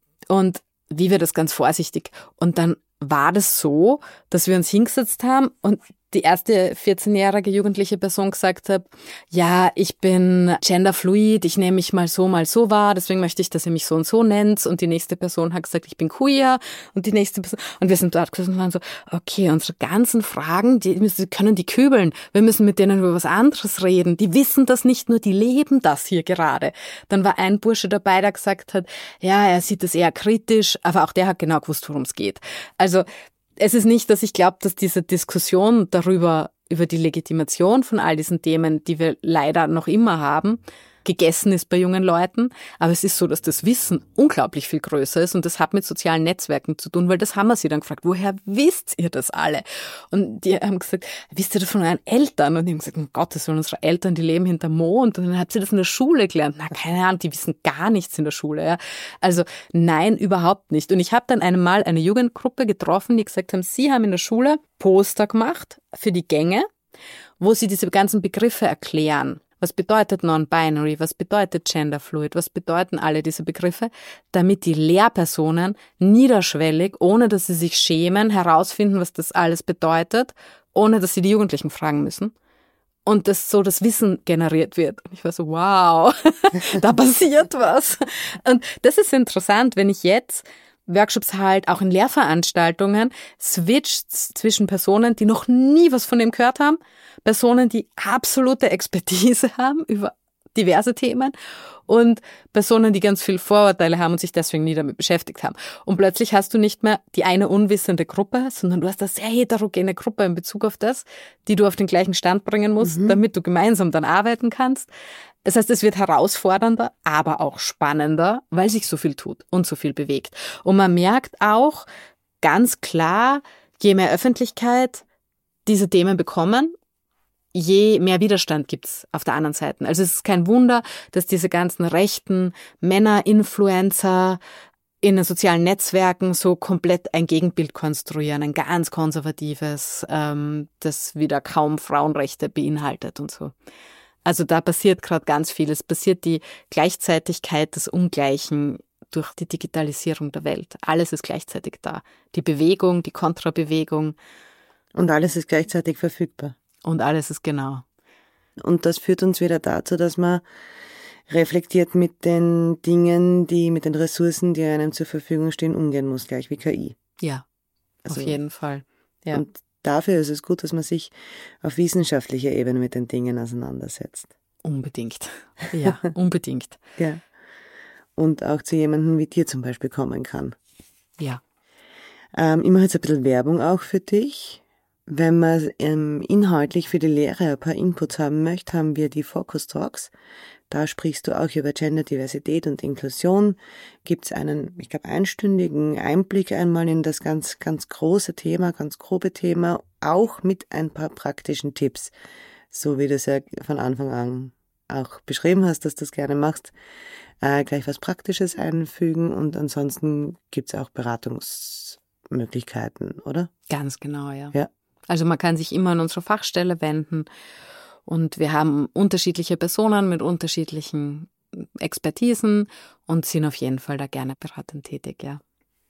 B: Und wie wir das ganz vorsichtig und dann war das so, dass wir uns hingesetzt haben und die erste vierzehnjährige jugendliche Person gesagt hat, ja, ich bin genderfluid, ich nehme mich mal so, mal so wahr, deswegen möchte ich, dass ihr mich so und so nennt. Und die nächste Person hat gesagt, ich bin queer. Und die nächste Person, und wir sind dort gesessen und waren so, okay, unsere ganzen Fragen, die müssen, können die kübeln. Wir müssen mit denen über was anderes reden. Die wissen das nicht nur, die leben das hier gerade. Dann war ein Bursche dabei, der gesagt hat, ja, er sieht das eher kritisch, aber auch der hat genau gewusst, worum es geht. Also, es ist nicht, dass ich glaube, dass diese Diskussion darüber, über die Legitimation von all diesen Themen, die wir leider noch immer haben, gegessen ist bei jungen Leuten. Aber es ist so, dass das Wissen unglaublich viel größer ist und das hat mit sozialen Netzwerken zu tun, weil das haben wir sie dann gefragt, woher wisst ihr das alle? Und die haben gesagt, wisst ihr das von euren Eltern? Und die haben gesagt, um Gottes Willen, unsere Eltern, die leben hinterm Mond. Und dann habt ihr das in der Schule gelernt. Na, keine Ahnung, die wissen gar nichts in der Schule. Ja. Also nein, überhaupt nicht. Und ich habe dann einmal eine Jugendgruppe getroffen, die gesagt haben, sie haben in der Schule Poster gemacht für die Gänge, wo sie diese ganzen Begriffe erklären. Was bedeutet Non-Binary? Was bedeutet Genderfluid? Was bedeuten alle diese Begriffe? Damit die Lehrpersonen niederschwellig, ohne dass sie sich schämen, herausfinden, was das alles bedeutet, ohne dass sie die Jugendlichen fragen müssen. Und dass so das Wissen generiert wird. Und ich war so, wow, da passiert was. Und das ist interessant, wenn ich jetzt Workshops halt, auch in Lehrveranstaltungen, switcht zwischen Personen, die noch nie was von dem gehört haben, Personen, die absolute Expertise haben über diverse Themen und Personen, die ganz viel Vorurteile haben und sich deswegen nie damit beschäftigt haben. Und plötzlich hast du nicht mehr die eine unwissende Gruppe, sondern du hast eine sehr heterogene Gruppe in Bezug auf das, die du auf den gleichen Stand bringen musst, mhm. damit du gemeinsam dann arbeiten kannst. Das heißt, es wird herausfordernder, aber auch spannender, weil sich so viel tut und so viel bewegt. Und man merkt auch ganz klar, je mehr Öffentlichkeit diese Themen bekommen, je mehr Widerstand gibt's auf der anderen Seite. Also es ist kein Wunder, dass diese ganzen rechten Männer-Influencer in den sozialen Netzwerken so komplett ein Gegenbild konstruieren, ein ganz konservatives, ähm, das wieder kaum Frauenrechte beinhaltet und so. Also da passiert gerade ganz viel. Es passiert die Gleichzeitigkeit des Ungleichen durch die Digitalisierung der Welt. Alles ist gleichzeitig da. Die Bewegung, die Kontrabewegung.
A: Und alles ist gleichzeitig verfügbar.
B: Und alles ist genau.
A: Und das führt uns wieder dazu, dass man reflektiert mit den Dingen, die, mit den Ressourcen, die einem zur Verfügung stehen, umgehen muss, gleich wie K I.
B: Ja,
A: also,
B: auf jeden Fall. Ja.
A: Und dafür ist es gut, dass man sich auf wissenschaftlicher Ebene mit den Dingen auseinandersetzt.
B: Unbedingt. Ja, unbedingt.
A: Ja. Und auch zu jemandem wie dir zum Beispiel kommen kann.
B: Ja.
A: Ähm, ich mache jetzt ein bisschen Werbung auch für dich. Wenn man ähm, inhaltlich für die Lehre ein paar Inputs haben möchte, haben wir die Focus Talks. Da sprichst du auch über Gender, Diversität und Inklusion. Gibt es einen, ich glaube, einstündigen Einblick einmal in das ganz, ganz große Thema, ganz grobe Thema, auch mit ein paar praktischen Tipps, so wie du es ja von Anfang an auch beschrieben hast, dass du das gerne machst, äh, gleich was Praktisches einfügen und ansonsten gibt es auch Beratungsmöglichkeiten, oder?
B: Ganz genau, ja.
A: Ja.
B: Also man kann sich immer an unsere Fachstelle wenden und wir haben unterschiedliche Personen mit unterschiedlichen Expertisen und sind auf jeden Fall da gerne beratend tätig, ja.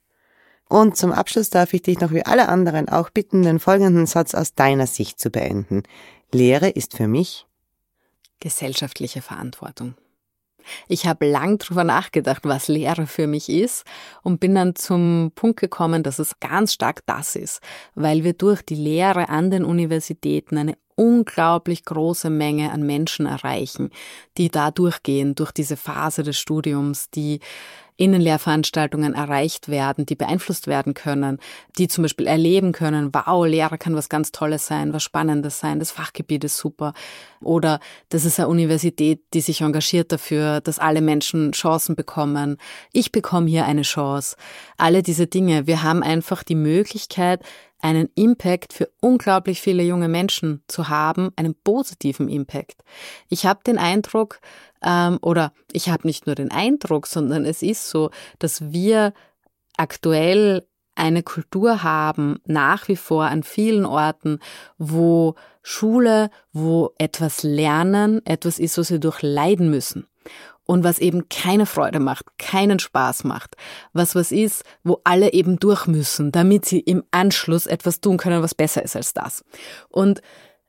A: Und zum Abschluss darf ich dich noch wie alle anderen auch bitten, den folgenden Satz aus deiner Sicht zu beenden. Lehre ist für mich
B: gesellschaftliche Verantwortung. Ich habe lang drüber nachgedacht, was Lehre für mich ist und bin dann zum Punkt gekommen, dass es ganz stark das ist, weil wir durch die Lehre an den Universitäten eine unglaublich große Menge an Menschen erreichen, die da durchgehen, durch diese Phase des Studiums, die in den Lehrveranstaltungen erreicht werden, die beeinflusst werden können, die zum Beispiel erleben können, wow, Lehre kann was ganz Tolles sein, was Spannendes sein, das Fachgebiet ist super. Oder das ist eine Universität, die sich engagiert dafür, dass alle Menschen Chancen bekommen. Ich bekomme hier eine Chance. Alle diese Dinge. Wir haben einfach die Möglichkeit, einen Impact für unglaublich viele junge Menschen zu haben, einen positiven Impact. Ich habe den Eindruck, ähm, oder ich habe nicht nur den Eindruck, sondern es ist so, dass wir aktuell eine Kultur haben, nach wie vor an vielen Orten, wo Schule, wo etwas lernen, etwas ist, was wir durchleiden müssen. Und was eben keine Freude macht, keinen Spaß macht, was was ist, wo alle eben durch müssen, damit sie im Anschluss etwas tun können, was besser ist als das. Und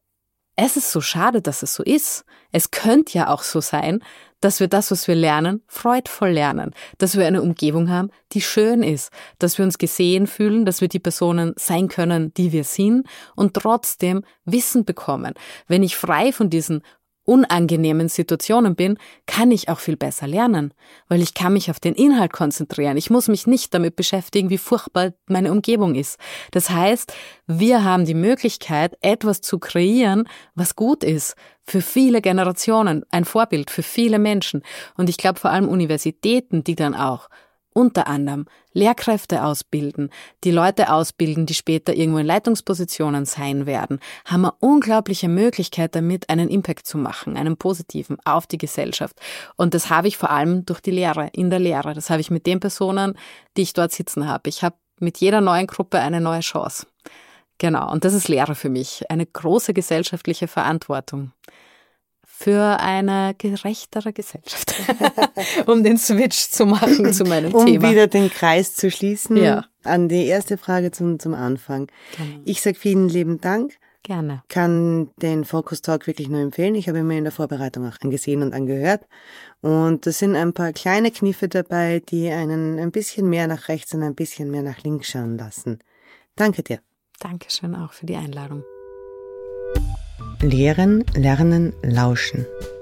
B: es ist so schade, dass es so ist. Es könnte ja auch so sein, dass wir das, was wir lernen, freudvoll lernen, dass wir eine Umgebung haben, die schön ist, dass wir uns gesehen fühlen, dass wir die Personen sein können, die wir sind und trotzdem Wissen bekommen. Wenn ich frei von diesen unangenehmen Situationen bin, kann ich auch viel besser lernen, weil ich kann mich auf den Inhalt konzentrieren. Ich muss mich nicht damit beschäftigen, wie furchtbar meine Umgebung ist. Das heißt, wir haben die Möglichkeit, etwas zu kreieren, was gut ist für viele Generationen, ein Vorbild für viele Menschen. Und ich glaube vor allem Universitäten, die dann auch unter anderem Lehrkräfte ausbilden, die Leute ausbilden, die später irgendwo in Leitungspositionen sein werden, haben eine unglaubliche Möglichkeit damit, einen Impact zu machen, einen positiven auf die Gesellschaft. Und das habe ich vor allem durch die Lehre, in der Lehre. Das habe ich mit den Personen, die ich dort sitzen habe. Ich habe mit jeder neuen Gruppe eine neue Chance. Genau, und das ist Lehre für mich, eine große gesellschaftliche Verantwortung für eine gerechtere Gesellschaft, um den Switch zu machen zu meinem
A: um
B: Thema.
A: Um wieder den Kreis zu schließen,
B: ja.
A: An die erste Frage zum, zum Anfang. Genau. Ich sage vielen lieben Dank.
B: Gerne.
A: Kann den Focus Talk wirklich nur empfehlen. Ich habe ihn mir in der Vorbereitung auch angesehen und angehört. Und es sind ein paar kleine Kniffe dabei, die einen ein bisschen mehr nach rechts und ein bisschen mehr nach links schauen lassen. Danke dir.
B: Dankeschön auch für die Einladung.
A: Lehren, Lernen, Lauschen.